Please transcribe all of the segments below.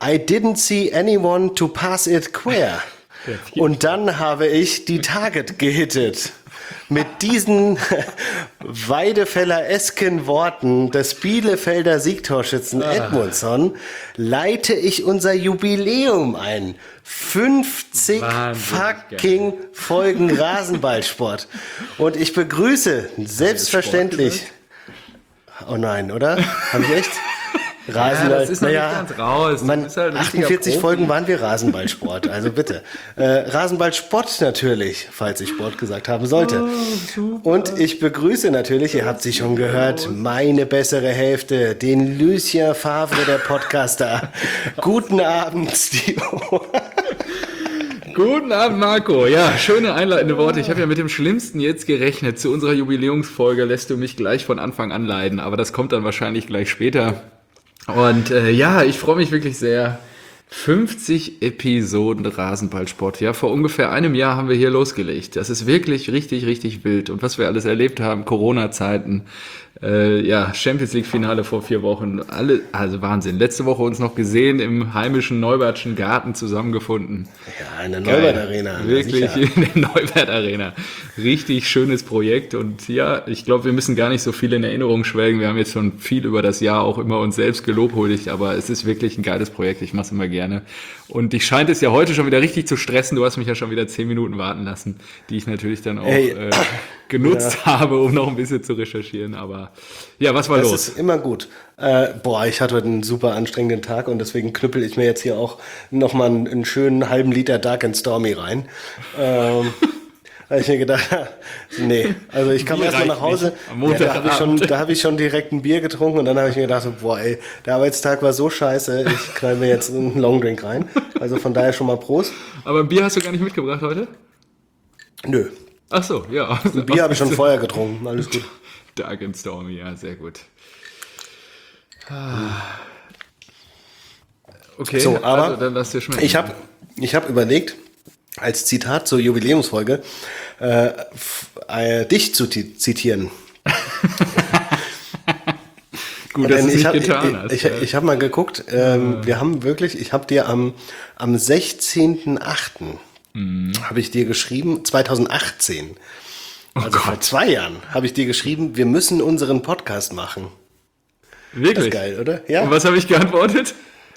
I didn't see anyone to pass it square. Und dann habe ich die Target gehittet. Mit diesen Weidefeller-esken Worten des Bielefelder Siegtorschützen Edmundsson leite ich unser Jubiläum ein. 50 fucking Folgen Rasenballsport. Und ich begrüße selbstverständlich... Oh nein, oder? Habe ich echt? Rasenball, das ist noch nicht ganz raus. Halt 48 Folgen waren wir Rasenballsport, also bitte. Rasenballsport natürlich, falls ich Sport gesagt haben sollte. Und ich begrüße natürlich, ihr habt sie schon gehört, meine bessere Hälfte, den Lucien Favre der Podcaster. Guten Abend, Steve. Guten Abend, Marco. Ja, schöne einleitende Worte. Ich habe ja mit dem Schlimmsten jetzt gerechnet. Zu unserer Jubiläumsfolge lässt du mich gleich von Anfang an leiden, aber das kommt dann wahrscheinlich gleich später. Und ja, ich freue mich wirklich sehr. 50 Episoden Rasenballsport. Ja, vor ungefähr einem Jahr haben wir hier losgelegt. Das ist wirklich richtig, richtig wild. Und was wir alles erlebt haben, Corona-Zeiten, ja, Champions League-Finale vor 4 Wochen, also Wahnsinn. Letzte Woche uns noch gesehen, im heimischen Neubertschen Garten zusammengefunden. Ja, in der Neubert-Arena. Wirklich, in der Neubert-Arena. Richtig schönes Projekt und ja, ich glaube, wir müssen gar nicht so viel in Erinnerung schwelgen. Wir haben jetzt schon viel über das Jahr auch immer uns selbst gelobhuldigt, aber es ist wirklich ein geiles Projekt. Ich mache es immer gerne. Und dich scheint es ja heute schon wieder richtig zu stressen. Du hast mich ja schon wieder 10 Minuten warten lassen, die ich natürlich dann auch genutzt habe, um noch ein bisschen zu recherchieren. Aber ja, was war los? Das ist immer gut. Ich hatte heute einen super anstrengenden Tag und deswegen knüppel ich mir jetzt hier auch nochmal einen schönen halben Liter Dark and Stormy rein. Habe ich mir gedacht, nee, also ich kam erstmal nach Hause, da habe ich schon direkt ein Bier getrunken und dann habe ich mir gedacht, der Arbeitstag war so scheiße, ich knall mir jetzt einen Longdrink rein. Also von daher schon mal Prost. Aber ein Bier hast du gar nicht mitgebracht heute? Nö. Ach so, ja. Ein Bier habe ich schon vorher getrunken, alles gut. Dark and Stormy, ja, sehr gut. Okay, so, aber also dann lass dir schmecken. Ich hab überlegt, als Zitat zur Jubiläumsfolge, dich zu zitieren. Gut, dass du es nicht getan hast. Ich habe mal geguckt, wir haben wirklich, ich habe dir am 16.08. habe ich dir geschrieben, 2018, also vor 2 Jahren, habe ich dir geschrieben, wir müssen unseren Podcast machen. Wirklich? Das ist geil, oder? Ja. Und was habe ich geantwortet?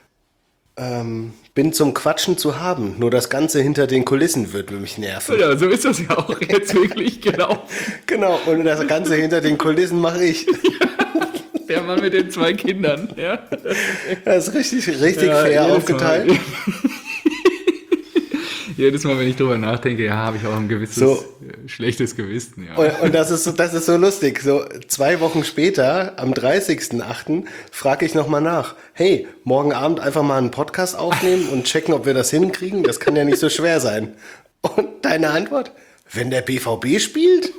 Bin zum Quatschen zu haben, nur das Ganze hinter den Kulissen wird mich nerven. Ja, so ist das ja auch jetzt wirklich, genau. Genau, und das Ganze hinter den Kulissen mache ich. Der Mann mit den 2 Kindern, ja. Das ist richtig fair aufgeteilt. Jedes Mal, wenn ich drüber nachdenke, ja, habe ich auch ein gewisses schlechtes Gewissen. Ja. Und das ist so lustig. So 2 Wochen später, am 30.08., frage ich nochmal nach. Hey, morgen Abend einfach mal einen Podcast aufnehmen und checken, ob wir das hinkriegen. Das kann ja nicht so schwer sein. Und deine Antwort? Wenn der BVB spielt?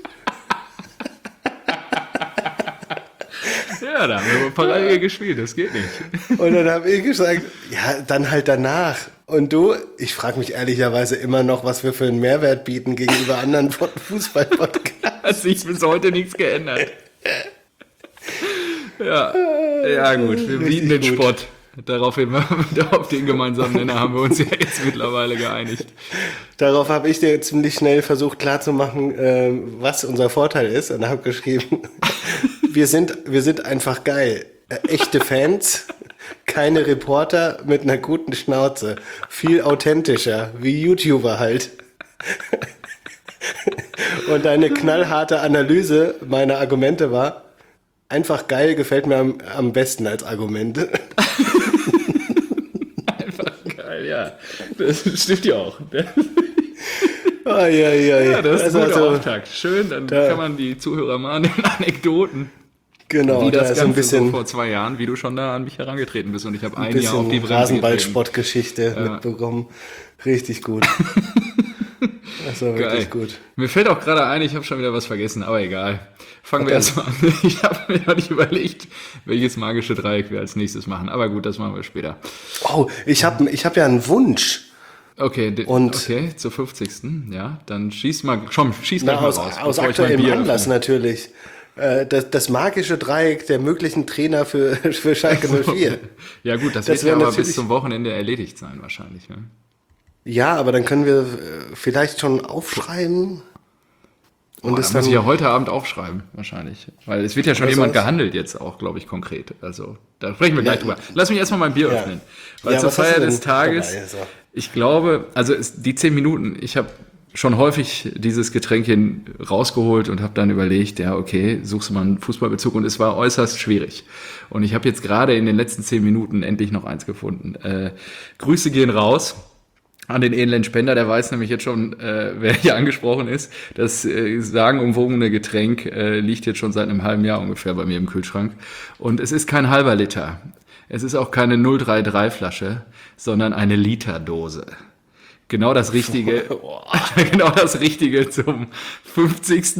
Ja, da haben wir parallel gespielt, das geht nicht. Und dann habe ich gesagt, ja, dann halt danach. Und du, ich frage mich ehrlicherweise immer noch, was wir für einen Mehrwert bieten gegenüber anderen Fußball-Podcasts. Hat sich bis heute nichts geändert. Ja gut, wir bieten den Sport. Auf den gemeinsamen Nenner haben wir uns ja jetzt mittlerweile geeinigt. Darauf habe ich dir ziemlich schnell versucht klarzumachen, was unser Vorteil ist. Und habe geschrieben, wir sind einfach geil. Echte Fans, keine Reporter mit einer guten Schnauze. Viel authentischer, wie YouTuber halt. Und deine knallharte Analyse meiner Argumente war, einfach geil gefällt mir am besten als Argument. Einfach geil, ja. Das stimmt ja auch. Ja, das ist ein guter Auftakt. Schön, dann kann man die Zuhörer mal an den Anekdoten. Genau, wie das da ist Ganze ein bisschen so vor 2 Jahren, wie du schon da an mich herangetreten bist und ich habe ein Jahr auf die Bremse Rasenballsportgeschichte mitbekommen. Richtig gut. Das war wirklich gut. Mir fällt auch gerade ein, ich habe schon wieder was vergessen, aber egal. Fangen wir erstmal an. Ich habe mir noch nicht überlegt, welches magische Dreieck wir als nächstes machen. Aber gut, das machen wir später. Oh, ich hab ja einen Wunsch. Okay, zur 50. Ja, dann schieß mal raus. Aus aktuellem Anlass natürlich. das magische Dreieck der möglichen Trainer für Schalke 04. Ja gut, das Das wird ja wäre aber bis natürlich- zum Wochenende erledigt sein wahrscheinlich. Ne? Ja, aber dann können wir vielleicht schon aufschreiben. Und Das es muss dann, ich ja heute Abend aufschreiben, wahrscheinlich. Weil es wird ja schon Was jemand soll's? gehandelt jetzt auch, glaube ich, konkret. Also, da sprechen wir gleich drüber. Lass mich erstmal mein Bier Ja. öffnen. Weil Ja, zur was hast Feier du des denn Tages, dabei? So. ich glaube, also die 10 Minuten, ich habe schon häufig dieses Getränkchen rausgeholt und habe dann überlegt, ja, okay, suchst du mal einen Fußballbezug und es war äußerst schwierig. Und ich habe jetzt gerade in den letzten 10 Minuten endlich noch eins gefunden. Grüße gehen raus an den edlen Spender, der weiß nämlich jetzt schon, wer hier angesprochen ist. Das sagenumwogene Getränk liegt jetzt schon seit einem halben Jahr ungefähr bei mir im Kühlschrank. Und es ist kein halber Liter. Es ist auch keine 033 Flasche, sondern eine Literdose. Genau das Richtige, genau das Richtige zum 50.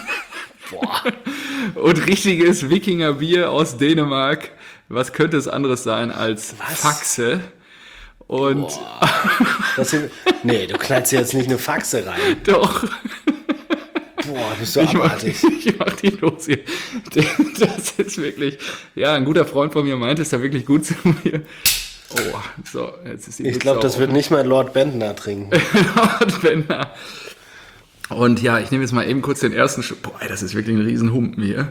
Und richtiges Wikingerbier aus Dänemark. Was könnte es anderes sein als Faxe? Und Nee, du knallst jetzt nicht eine Faxe rein. doch, Boah, bist du abartig. ich mach die los hier. Das ist wirklich, ja, ein guter Freund von mir meinte es da wirklich gut zu mir. Oh, so, jetzt ist die Ich glaube, das wird nicht mal Lord Bentner trinken. Nordwender. Und ja, ich nehme jetzt mal eben kurz den ersten Schluck. Boah, ey, das ist wirklich ein Riesenhumpen hier.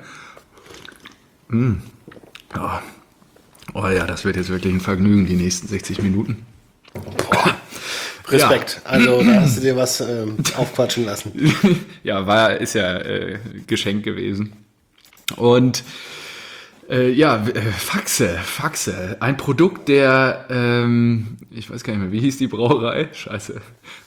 Oh. Oh ja, das wird jetzt wirklich ein Vergnügen, die nächsten 60 Minuten. Respekt. Also, da hast du dir was aufquatschen lassen. Ja, ist ja Geschenk gewesen. Und Faxe, ein Produkt der, ich weiß gar nicht mehr, wie hieß die Brauerei? Scheiße.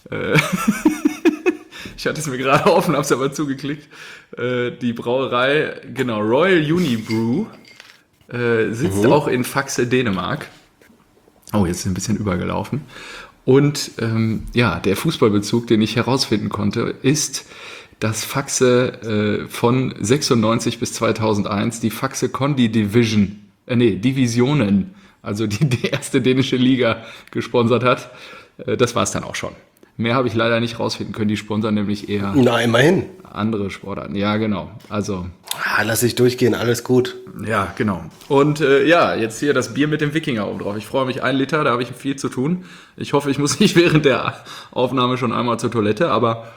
Ich hatte es mir gerade offen, hab's aber zugeklickt. Die Brauerei, genau, Royal Unibrew, sitzt auch in Faxe, Dänemark. Oh, jetzt ist ein bisschen übergelaufen. Und der Fußballbezug, den ich herausfinden konnte, ist, dass Faxe von 96 bis 2001 die Faxe Condi Divisionen, also die erste dänische Liga, gesponsert hat. Das war es dann auch schon. Mehr habe ich leider nicht rausfinden können. Die sponsern nämlich eher Na, immerhin. andere Sportarten. Ja, genau. Also, Lass ich durchgehen, alles gut. ja, genau. Und jetzt hier das Bier mit dem Wikinger oben drauf. Ich freue mich, 1 Liter, da habe ich viel zu tun. Ich hoffe, ich muss nicht während der Aufnahme schon einmal zur Toilette, aber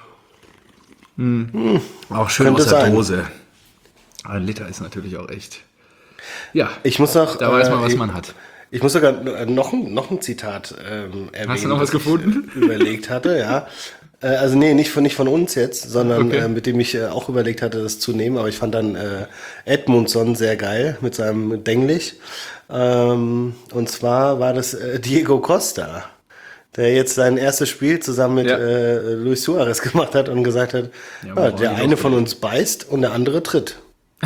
auch schön Könnte aus der sein. Dose. 1 Liter ist natürlich auch echt. Ja, Ich muss noch. da weiß man, was man hat. Ich muss sogar noch ein Zitat erwähnen. Hast du noch was das ich, gefunden? Überlegt hatte, ja. Also nee, nicht von uns jetzt, sondern Okay. mit dem ich auch überlegt hatte, das zu nehmen. Aber ich fand dann Edmundsson sehr geil mit seinem Denglisch. Und zwar war das Diego Costa, der jetzt sein erstes Spiel zusammen mit Ja. Luis Suarez gemacht hat und gesagt hat, Ja, man braucht der nicht eine von aufregen. uns beißt und der andere tritt.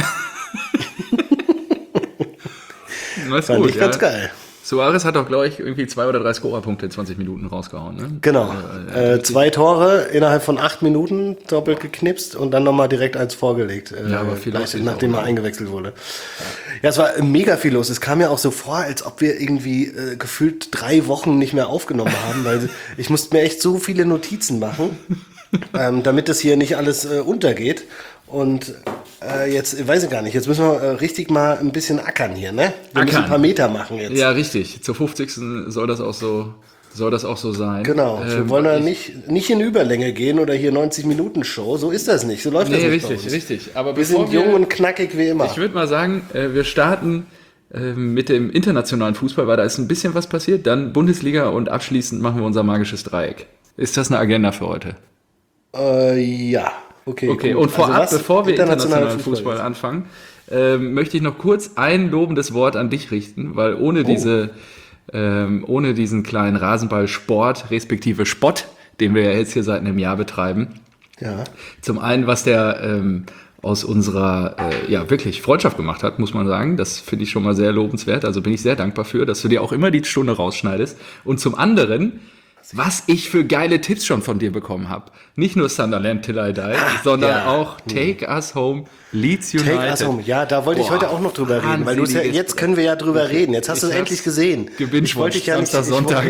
Das ist Fand gut, ich ganz geil. Suarez hat doch, glaube ich, irgendwie 2 oder 3 Scorerpunkte in 20 Minuten rausgehauen. Ne? Genau. 2 Tore innerhalb von 8 Minuten doppelt geknipst und dann nochmal direkt eins vorgelegt. Ja, aber viel gleich los ist nachdem auch, er ne? eingewechselt wurde. Ja, es war mega viel los. Es kam mir auch so vor, als ob wir irgendwie gefühlt 3 Wochen nicht mehr aufgenommen haben, weil ich musste mir echt so viele Notizen machen, damit das hier nicht alles untergeht. Und jetzt, weiß ich gar nicht, jetzt müssen wir richtig mal ein bisschen ackern hier, ne? Wir müssen ein Ackern. paar Meter machen jetzt. Ja, richtig. Zur 50. soll das auch so sein. Genau, wir wollen ja nicht in Überlänge gehen oder hier 90-Minuten-Show, so ist das nicht, so läuft das Nee, nicht bei richtig, uns. richtig. Aber Wir sind jung und knackig wie immer. ich würde mal sagen, wir starten mit dem internationalen Fußball, weil da ist ein bisschen was passiert. Dann Bundesliga und abschließend machen wir unser magisches Dreieck. Ist das eine Agenda für heute? Ja, okay. Okay, gut. und vorab, Also was? bevor wir internationalen Internationaler Fußball jetzt. anfangen, möchte ich noch kurz ein lobendes Wort an dich richten, weil ohne diesen kleinen Rasenballsport, respektive Spott, den wir ja jetzt hier seit einem Jahr betreiben, Ja. zum einen, was der aus unserer wirklich Freundschaft gemacht hat, muss man sagen. Das finde ich schon mal sehr lobenswert. Also bin ich sehr dankbar für, dass du dir auch immer die Stunde rausschneidest. Und zum anderen, was ich für geile Tipps schon von dir bekommen habe. Nicht nur Sunderland Till I Die, sondern ja. auch Take Us Home, Leeds United. Take us home. Ja, da wollte ich Boah, heute auch noch drüber reden, weil wahnsinniges jetzt können wir ja drüber reden. Jetzt hast du es Ich endlich hab's gesehen. gebingewatcht, Ich wollte dich ja nicht, Samstag, ich wollte, Sonntag.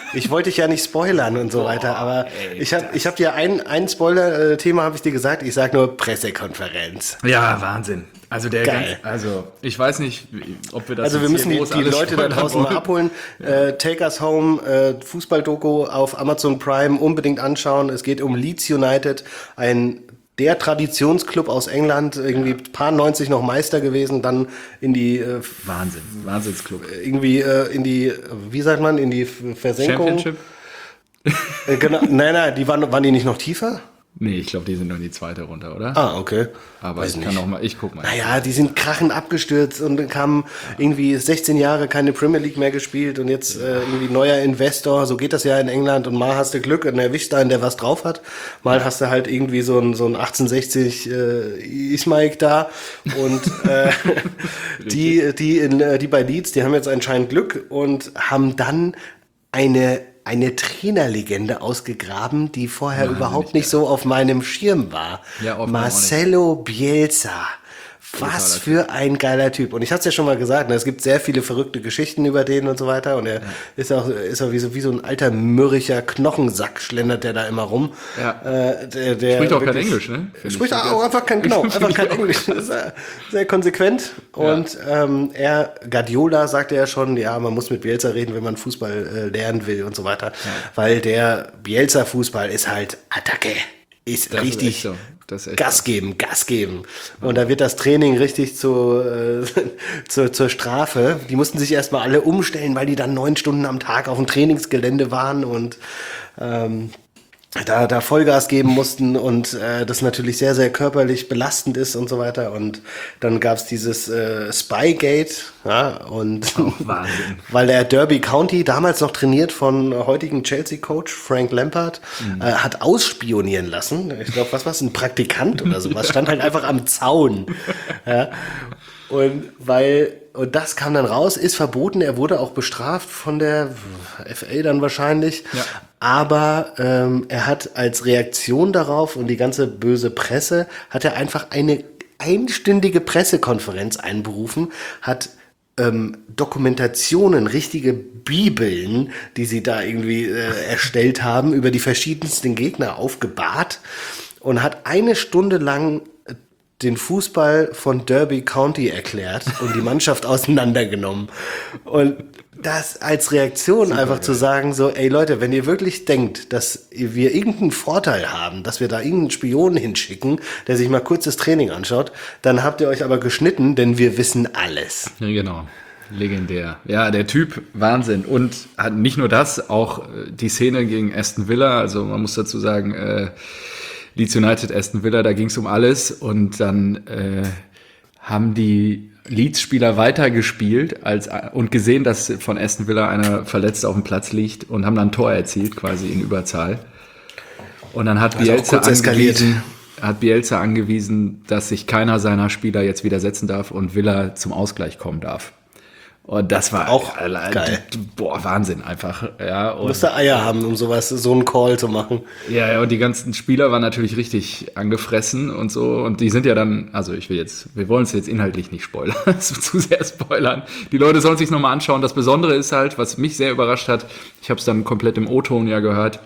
Ich wollte dich ja nicht spoilern und so weiter, aber ich hab dir ein Spoiler-Thema habe ich dir gesagt. Ich sag nur Pressekonferenz. Ja, Wahnsinn. Also Geil. Ich weiß nicht, ob wir das Also wir jetzt müssen hier die groß alles Leute da spoilern draußen mal wollen. abholen. Take Us Home, Fußball-Doku auf Amazon Prime, unbedingt anschauen. Es geht um Leeds United, der Traditionsclub aus England, irgendwie paar 90 noch Meister gewesen, dann in die Wahnsinnsclub. in die, wie sagt man, in die Versenkung. Championship? Genau, nein, waren die nicht noch tiefer? Nee, ich glaube, die sind nur in die zweite runter, oder? Ah, okay. Aber Weiß ich guck mal. Naja, die sind krachend abgestürzt und dann kamen irgendwie 16 Jahre keine Premier League mehr gespielt und jetzt irgendwie neuer Investor. So geht das ja in England und mal hast du Glück und erwischt einen, der was drauf hat. Mal hast du halt irgendwie so ein 1860 Ismaik da und die bei Leeds, die haben jetzt anscheinend Glück und haben dann eine Trainerlegende ausgegraben, die vorher überhaupt nicht so auf meinem Schirm war. Ja, auf meinem Marcelo Bielsa. Was für ein geiler Typ. Und ich hatte es ja schon mal gesagt, ne, es gibt sehr viele verrückte Geschichten über den und so weiter. Und er ist auch wie so ein alter, mürrischer Knochensack, schlendert der da immer rum. Ja. Der Spricht auch kein wirklich- Englisch, ne? Spricht auch einfach kein Englisch. Das ist sehr konsequent. Und Guardiola sagte ja schon, ja, man muss mit Bielsa reden, wenn man Fußball lernen will und so weiter. Ja. Weil der Bielsa-Fußball ist halt Attacke. Ist Das richtig ist echt so. Das ist echt Gas geben. Und da wird das Training richtig zur Strafe. Die mussten sich erstmal alle umstellen, weil die dann 9 Stunden am Tag auf dem Trainingsgelände waren und da Vollgas geben mussten und das natürlich sehr, sehr körperlich belastend ist und so weiter. Und dann gab's dieses Spygate, ja, und Wahnsinn. weil der Derby County, damals noch trainiert von heutigen Chelsea-Coach Frank Lampard, hat ausspionieren lassen. Ich glaube, was war's, ein Praktikant oder sowas, stand halt einfach am Zaun. Ja. Und das kam dann raus, ist verboten, er wurde auch bestraft von der FA dann wahrscheinlich. Ja. Aber er hat als Reaktion darauf und die ganze böse Presse, hat er einfach eine einstündige Pressekonferenz einberufen, hat Dokumentationen, richtige Bibeln, die sie da irgendwie erstellt haben, über die verschiedensten Gegner aufgebahrt und hat 1 Stunde lang den Fußball von Derby County erklärt und die Mannschaft auseinandergenommen. Und das als Reaktion super einfach geil. Zu sagen, so, ey Leute, wenn ihr wirklich denkt, dass wir irgendeinen Vorteil haben, dass wir da irgendeinen Spion hinschicken, der sich mal kurz das Training anschaut, dann habt ihr euch aber geschnitten, denn wir wissen alles. Ja, genau. Legendär. Ja, der Typ, Wahnsinn. Und hat nicht nur das, auch die Szene gegen Aston Villa, also man muss dazu sagen, Leeds United, Aston Villa, da ging es um alles und dann haben die Leeds-Spieler weitergespielt und gesehen, dass von Aston Villa einer verletzt auf dem Platz liegt und haben dann ein Tor erzielt, quasi in Überzahl. Und dann hat Bielsa angewiesen, dass sich keiner seiner Spieler jetzt widersetzen darf und Villa zum Ausgleich kommen darf. Und das war auch geil. Boah, Wahnsinn einfach. Ja, und musste Eier haben, um so einen Call zu machen. Ja, und die ganzen Spieler waren natürlich richtig angefressen und so. Und die sind ja dann, also wir wollen es jetzt inhaltlich nicht spoilern, zu sehr spoilern. Die Leute sollen sich nochmal anschauen. Das Besondere ist halt, was mich sehr überrascht hat, ich habe es dann komplett im O-Ton ja gehört,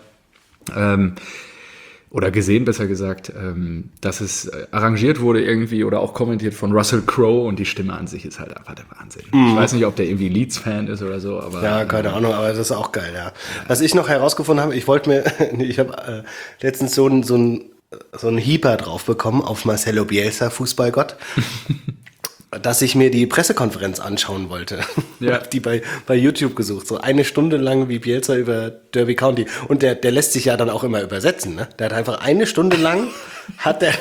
oder gesehen, besser gesagt, dass es arrangiert wurde irgendwie oder auch kommentiert von Russell Crowe und die Stimme an sich ist halt einfach der Wahnsinn. Ich weiß nicht, ob der irgendwie Leeds-Fan ist oder so, aber... Ja, keine Ahnung, aber das ist auch geil, ja. Was ich noch herausgefunden habe, ich habe letztens so einen Hieper drauf bekommen auf Marcelo Bielsa, Fußballgott, dass ich mir die Pressekonferenz anschauen wollte. Ja. Die bei YouTube gesucht, so 1 Stunde lang wie Bielsa über Derby County. Und der lässt sich ja dann auch immer übersetzen, ne? Der hat einfach 1 Stunde lang hat der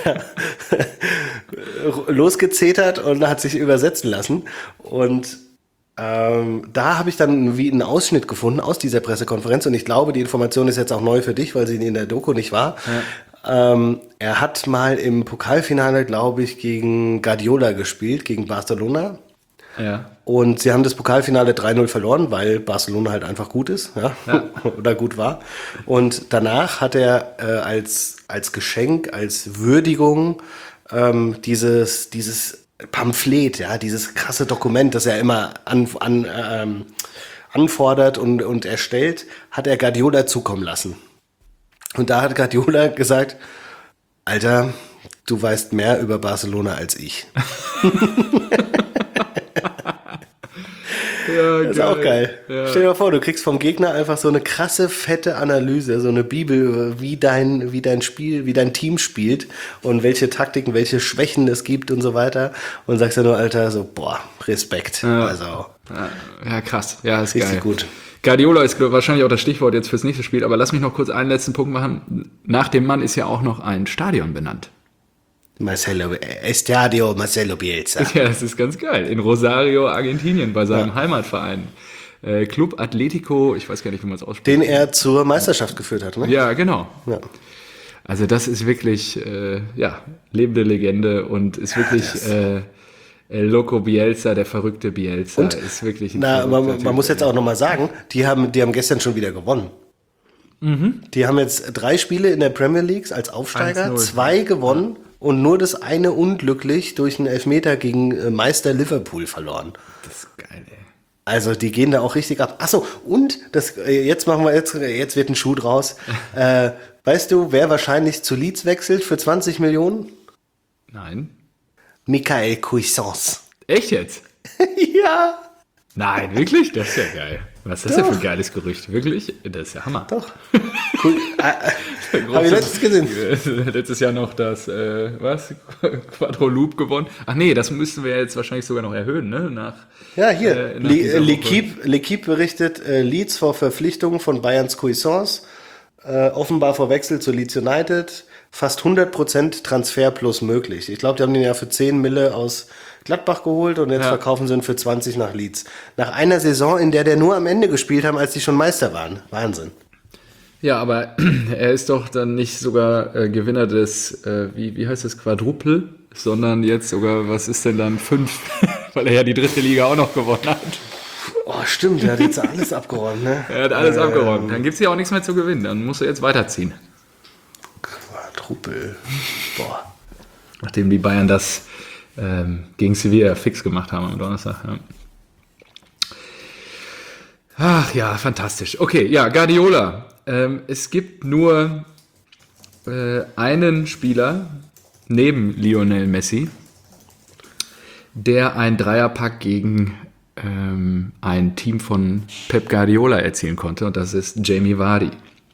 losgezetert und hat sich übersetzen lassen. Und da habe ich dann wie einen Ausschnitt gefunden aus dieser Pressekonferenz. Und ich glaube, die Information ist jetzt auch neu für dich, weil sie in der Doku nicht war. Ja. Er hat mal im Pokalfinale, glaube ich, gegen Guardiola gespielt, gegen Barcelona. Ja. Und sie haben das Pokalfinale 3-0 verloren, weil Barcelona halt einfach gut ist, ja. Oder gut war. Und danach hat er als Geschenk, als Würdigung dieses Pamphlet, ja, dieses krasse Dokument, das er immer anfordert und erstellt, hat er Guardiola zukommen lassen. Und da hat Guardiola gesagt, Alter, du weißt mehr über Barcelona als ich. Ja, das ist auch geil. Ja. Stell dir mal vor, du kriegst vom Gegner einfach so eine krasse, fette Analyse, so eine Bibel, wie dein Team spielt und welche Taktiken, welche Schwächen es gibt und so weiter. Und sagst ja nur, Alter, so, boah, Respekt. Ja. Also, ja, krass. Ja, ist richtig geil. gut. Guardiola ist wahrscheinlich auch das Stichwort jetzt fürs nächste Spiel, aber lass mich noch kurz einen letzten Punkt machen. Nach dem Mann ist ja auch noch ein Stadion benannt. Estadio Marcelo Bielsa. Ja, das ist ganz geil. In Rosario, Argentinien, bei seinem Heimatverein. Club Atletico, ich weiß gar nicht, wie man es ausspricht. Den er zur Meisterschaft geführt hat, ne? Ja, genau. Ja. Also das ist wirklich, lebende Legende und ist wirklich El Loco Bielsa, der verrückte Bielsa. Und ist wirklich man muss jetzt auch nochmal sagen, die haben gestern schon wieder gewonnen. Die haben jetzt 3 Spiele in der Premier League als Aufsteiger, 1-0. 2 gewonnen und nur das eine unglücklich durch einen Elfmeter gegen Meister Liverpool verloren. Das ist geil, ey. Also die gehen da auch richtig ab. Achso, und jetzt wird ein Schuh draus. Weißt du, wer wahrscheinlich zu Leeds wechselt für 20 Millionen? Nein. Michael Cuisance. Echt jetzt? Ja. Nein, wirklich? Das ist ja geil. Was ist das denn für ein geiles Gerücht? Wirklich? Das ist ja Hammer. Doch. Cool. Habe ich letztens gesehen. Letztes Jahr noch das, Quadroloop gewonnen. Ach nee, das müssten wir jetzt wahrscheinlich sogar noch erhöhen, ne? Ja, hier. L'Equipe berichtet, Leeds vor Verpflichtungen von Bayerns Cuisance, offenbar vor Wechsel zu Leeds United, fast 100% Transfer plus möglich. Ich glaube, die haben den ja für 10 Mille aus Gladbach geholt und jetzt verkaufen sie ihn für 20 nach Leeds. Nach einer Saison, in der nur am Ende gespielt haben, als die schon Meister waren. Wahnsinn. Ja, aber er ist doch dann nicht sogar Gewinner des, wie heißt das, Quadruple, sondern jetzt sogar, was ist denn dann 5? Weil er ja die 3. Liga auch noch gewonnen hat. Oh, stimmt, der hat jetzt alles abgeräumt, ne? Er hat alles abgeräumt. Dann gibt es ja auch nichts mehr zu gewinnen. Dann musst du jetzt weiterziehen. Quadruple. Boah. Nachdem die Bayern das gegen Sevilla fix gemacht haben am Donnerstag. Ja. Ach ja, fantastisch. Okay, ja, Guardiola. Es gibt nur einen Spieler neben Lionel Messi, der einen Dreierpack gegen ein Team von Pep Guardiola erzielen konnte, und das ist Jamie Vardy.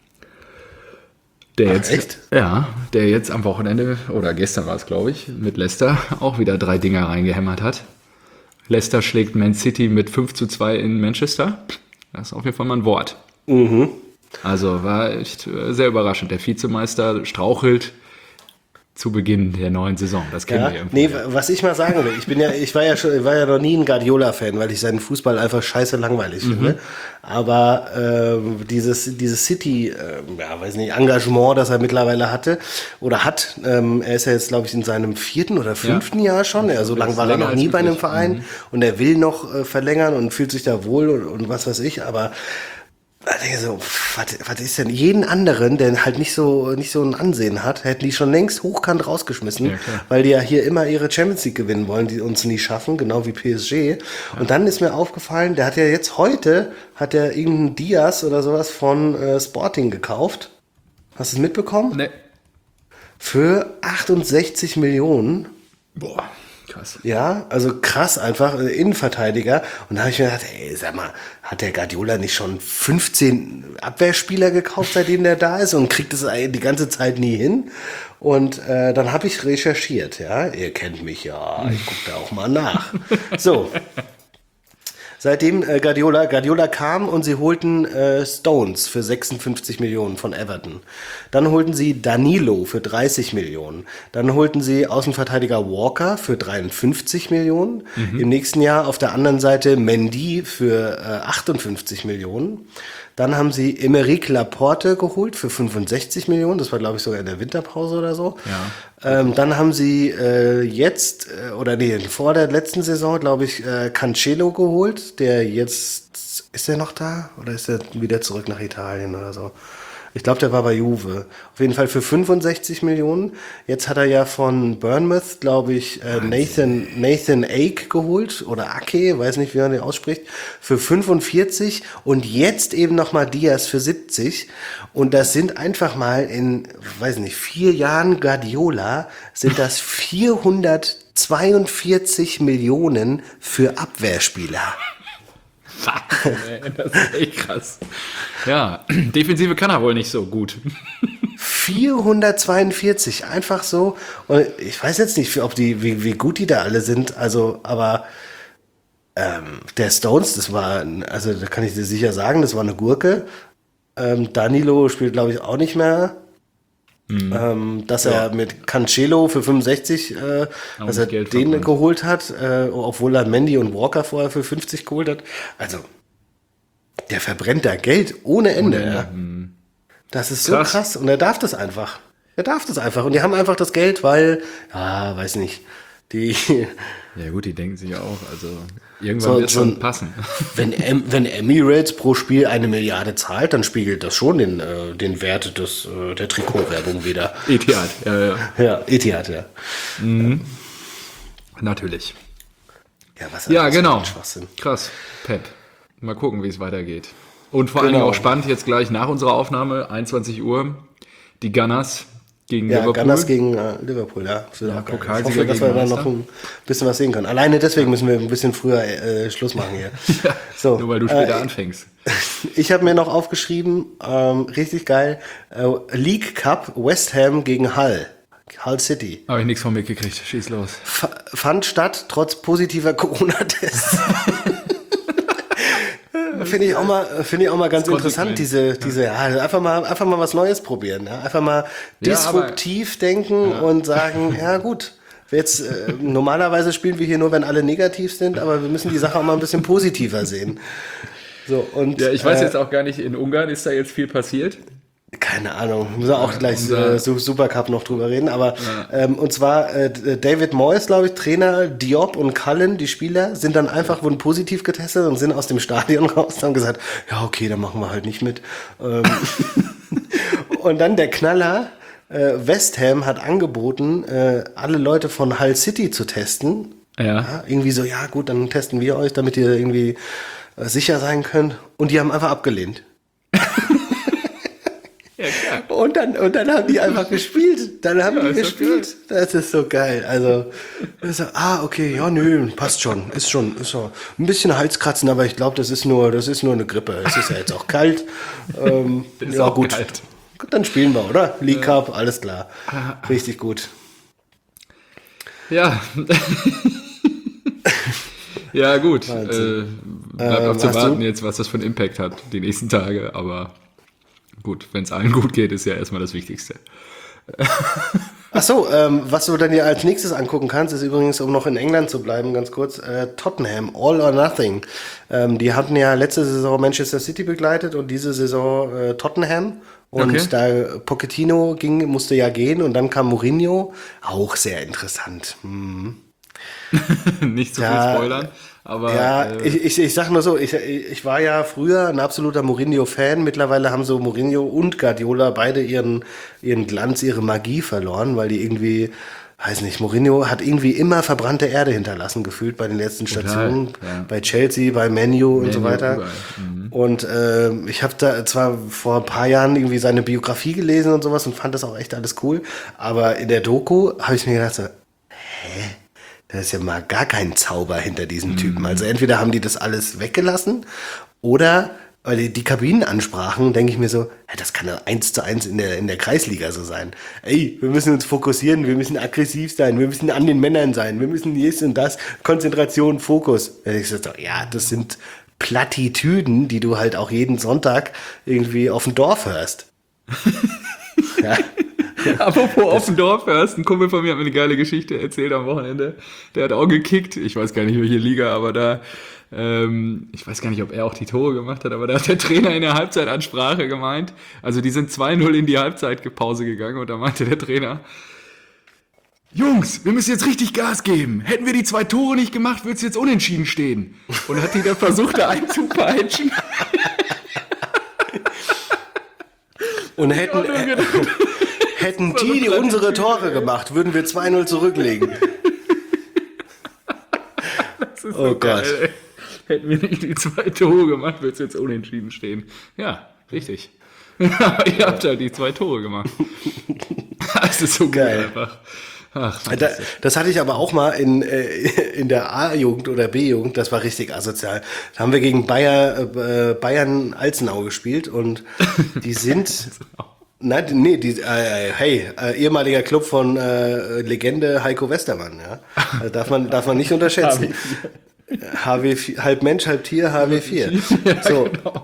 Echt? Ja, der jetzt am Wochenende, oder gestern war es, glaube ich, mit Leicester auch wieder 3 Dinger reingehämmert hat. Leicester schlägt Man City mit 5-2 in Manchester. Das ist auf jeden Fall mal ein Wort. Mhm. Also war echt sehr überraschend. Der Vizemeister strauchelt zu Beginn der neuen Saison. Das kennen wir irgendwie. Nee, was ich mal sagen will, ich war ja noch nie ein Guardiola-Fan, weil ich seinen Fußball einfach scheiße langweilig finde. Aber dieses City, weiß nicht, Engagement, das er mittlerweile hatte oder hat, er ist ja jetzt, glaube ich, in seinem 4. oder 5. Jahr schon. Ja, so lange war er noch nie bei einem Verein und er will noch verlängern und fühlt sich da wohl und was weiß ich, aber ich denke so, was ist denn jeden anderen, der halt nicht so ein Ansehen hat, hätten die schon längst hochkant rausgeschmissen, weil die ja hier immer ihre Champions League gewinnen wollen, die uns nie schaffen, genau wie PSG. Ja. Und dann ist mir aufgefallen, der hat ja jetzt heute, irgendeinen Diaz oder sowas von Sporting gekauft. Hast du es mitbekommen? Nee. Für 68 Millionen. Boah. Krass. Ja, also krass einfach, Innenverteidiger. Und da habe ich mir gedacht, ey, sag mal, hat der Guardiola nicht schon 15 Abwehrspieler gekauft, seitdem der da ist und kriegt es die ganze Zeit nie hin? Und dann habe ich recherchiert, ja. Ihr kennt mich ja, ich gucke da auch mal nach. So. Seitdem Guardiola kam und sie holten Stones für 56 Millionen von Everton. Dann holten sie Danilo für 30 Millionen. Dann holten sie Außenverteidiger Walker für 53 Millionen. Im nächsten Jahr auf der anderen Seite Mendy für 58 Millionen. Dann haben sie Emeric Laporte geholt für 65 Millionen. Das war, glaube ich, sogar in der Winterpause oder so. Ja. Dann haben sie vor der letzten Saison, glaube ich, Cancelo geholt. Der jetzt, ist der noch da? Oder ist er wieder zurück nach Italien oder so? Ich glaube, der war bei Juve. Auf jeden Fall für 65 Millionen. Jetzt hat er ja von Bournemouth, glaube ich, Nathan Ake geholt oder Ake, weiß nicht, wie man den ausspricht, für 45 und jetzt eben nochmal Diaz für 70. Und das sind einfach mal in, weiß nicht, 4 Jahren Guardiola sind das 442 Millionen für Abwehrspieler. Wahnsinn, ey, das ist echt krass. Ja, Defensive kann er wohl nicht so gut. 442, einfach so. Und ich weiß jetzt nicht, ob wie gut die da alle sind, also, aber der Stones, das war, also da kann ich dir sicher sagen, das war eine Gurke. Danilo spielt, glaube ich, auch nicht mehr. Dass er mit Cancelo für 65, dass er Geld den verbrannt. geholt hat, obwohl er Mendy und Walker vorher für 50 geholt hat. Also, der verbrennt da Geld ohne Ende. Ja. Das ist so Krass. krass. Und er darf das einfach. Er darf das einfach. Und die haben einfach das Geld, weil, ja, weiß nicht, die, Ja gut, die denken sich auch, also irgendwann wird es so schon ein- passen. wenn Emirates pro Spiel 1 Milliarde zahlt, dann spiegelt das schon den Wert der Trikotwerbung wieder. Etihad, ja. Ja, Etihad, ja. Natürlich. Ja, was Ja, was für genau. ein Schwachsinn. Krass. Pep. Mal gucken, wie es weitergeht. Und vor allen Dingen Genau. auch spannend, jetzt gleich nach unserer Aufnahme, 21 Uhr, die Gunners gegen Ja, Liverpool. Gunners gegen Liverpool, ja. Das wird auch geil. Pokalsieger Ich hoffe, dass wir gegen da Meister. noch ein bisschen was sehen können. Alleine deswegen müssen wir ein bisschen früher Schluss machen hier. So, Nur weil du später anfängst. ich habe mir noch aufgeschrieben, richtig geil, League Cup West Ham gegen Hull City. Habe ich nichts von mitgekriegt. Schieß los. Fand statt, trotz positiver Corona-Tests. Finde ich auch mal ganz interessant, konsequent. ja, einfach mal was Neues probieren, ja? Einfach mal Ja, disruptiv denken und sagen, ja gut, jetzt normalerweise spielen wir hier nur, wenn alle negativ sind, aber wir müssen die Sache auch mal ein bisschen positiver sehen. So, und Ja, ich weiß jetzt auch gar nicht, in Ungarn ist da jetzt viel passiert. keine Ahnung, müssen wir auch gleich unser- Supercup noch drüber reden, aber und zwar David Moyes, glaube ich, Trainer, Diop und Cullen, die Spieler, sind dann einfach, wurden positiv getestet und sind aus dem Stadion raus und haben gesagt, ja okay, dann machen wir halt nicht mit. Und dann der Knaller, West Ham hat angeboten, alle Leute von Hull City zu testen. Ja. Ja, irgendwie so, ja gut, dann testen wir euch, damit ihr irgendwie sicher sein könnt. Und die haben einfach abgelehnt. Ja, klar. Und dann haben die einfach gespielt. Dann haben die ist doch gespielt. Das ist so geil. Also, so, okay, ja, nö, passt schon. Ist schon. Ein bisschen Halskratzen, aber ich glaube, das ist nur eine Grippe. Es ist ja jetzt auch kalt. Ist Ja, auch gut. kalt. Gut, dann spielen wir, oder? League Cup, alles klar. Richtig gut. Ja. Ja, gut. Wahnsinn. Bleibt auch zu hast warten du? jetzt, was das für einen Impact hat, die nächsten Tage. Aber gut, wenn es allen gut geht, ist ja erstmal das Wichtigste. Ach so, was du dann dir als nächstes angucken kannst, ist übrigens, um noch in England zu bleiben, ganz kurz, Tottenham, All or Nothing. Die hatten ja letzte Saison Manchester City begleitet und diese Saison Tottenham. Und Okay. da Pochettino musste ja gehen und dann kam Mourinho. Auch sehr interessant. Nicht zu Ja, viel spoilern. Aber Ja, ich sag nur so, ich war ja früher ein absoluter Mourinho-Fan. Mittlerweile haben so Mourinho und Guardiola beide ihren Glanz, ihre Magie verloren, weil die irgendwie, weiß nicht, Mourinho hat irgendwie immer verbrannte Erde hinterlassen, gefühlt bei den letzten Stationen. ja. Bei Chelsea, bei Man U und so weiter. überall. Und ich habe da zwar vor ein paar Jahren irgendwie seine Biografie gelesen und sowas und fand das auch echt alles cool. Aber in der Doku habe ich mir gedacht, so, da ist ja mal gar kein Zauber hinter diesem Typen. Also entweder haben die das alles weggelassen oder, weil die Kabinenansprachen, denke ich mir so, ja, das kann ja 1:1 in der Kreisliga so sein. Ey, wir müssen uns fokussieren, wir müssen aggressiv sein, wir müssen an den Männern sein, wir müssen dies und das, Konzentration, Fokus. Ich so, ja, das sind Plattitüden, die du halt auch jeden Sonntag irgendwie auf dem Dorf hörst. Ja. apropos auf dem Dorf hörst, ein Kumpel von mir hat mir eine geile Geschichte erzählt am Wochenende. Der hat auch gekickt, ich weiß gar nicht welche Liga, aber da, ich weiß gar nicht, ob er auch die Tore gemacht hat, aber da hat der Trainer in der Halbzeitansprache gemeint, also die sind 2-0 in die Halbzeitpause gegangen und da meinte der Trainer, Jungs, wir müssen jetzt richtig Gas geben. Hätten wir die 2 Tore nicht gemacht, würde es jetzt unentschieden stehen. Und hat die dann versucht, da einzupeitschen. Und hätten die unsere Tore gemacht, würden wir 2-0 zurücklegen. Das ist so geil, ey. Hätten wir nicht die 2 Tore gemacht, würde es jetzt unentschieden stehen. Ja, richtig. Aber ihr habt halt die 2 Tore gemacht. Das ist so geil einfach. Ach, das hatte ich aber auch mal in der A-Jugend oder B-Jugend, das war richtig asozial. Da haben wir gegen Bayern Alzenau gespielt und die sind... Nein, nee, ehemaliger Club von Legende Heiko Westermann, ja. Also darf man nicht unterschätzen. HW4, halb Mensch, halb Tier, HW4. So, genau.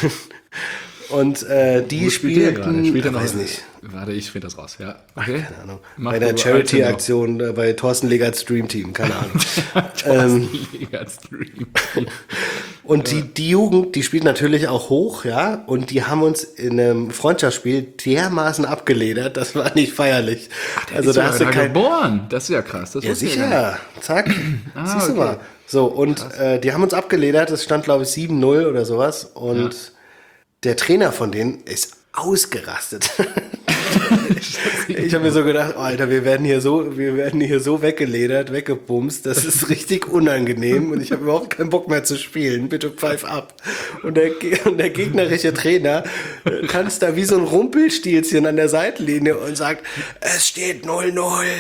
Und die spielten, spielt er noch? weiß nicht. Warte, ich finde das raus, ja. Okay. Keine Ahnung. Bei der Charity-Aktion bei Thorsten Legerts Dream Team, keine Ahnung. Thorsten Legerts Dream Team. Und die Jugend, die spielt natürlich auch hoch, ja, und die haben uns in einem Freundschaftsspiel dermaßen abgeledert, das war nicht feierlich. Also da hast du geboren. Das ist ja krass. Das ja, sicher. Zack. Siehst du mal. So, und die haben uns abgeledert, es stand, glaube ich, 7-0 oder sowas. Und der Trainer von denen ist ausgerastet. Ich habe mir so gedacht, oh, Alter, wir werden hier so weggeledert, weggebumst, das ist richtig unangenehm und ich habe überhaupt keinen Bock mehr zu spielen. Bitte pfeif ab. Und der gegnerische Trainer tanzt da wie so ein Rumpelstilzchen an der Seitenlinie und sagt, es steht 0-0,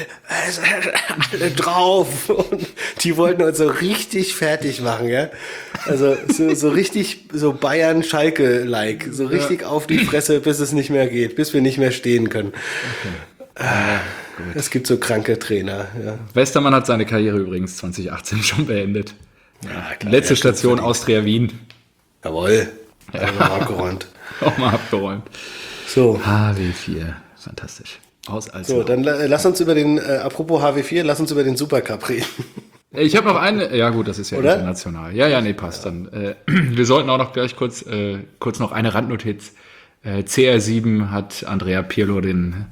alle drauf. Und die wollten uns so richtig fertig machen, ja. Also so richtig so Bayern-Schalke-like, so richtig auf die Fresse, bis es nicht mehr geht, bis wir nicht mehr stehen können. Okay. Es gibt so kranke Trainer. Ja. Westermann hat seine Karriere übrigens 2018 schon beendet. Ja, klar, letzte Station Austria Wien. Jawohl. Ja. Auch mal abgeräumt. Auch mal abgeräumt. So. HW4. Fantastisch. So, dann lass uns über den, apropos HW4, lass uns über den Supercup reden. Ich habe noch eine, ja gut, das ist ja oder? International. Ja, nee, passt dann. Wir sollten auch noch gleich kurz noch eine Randnotiz. CR7 hat Andrea Pirlo den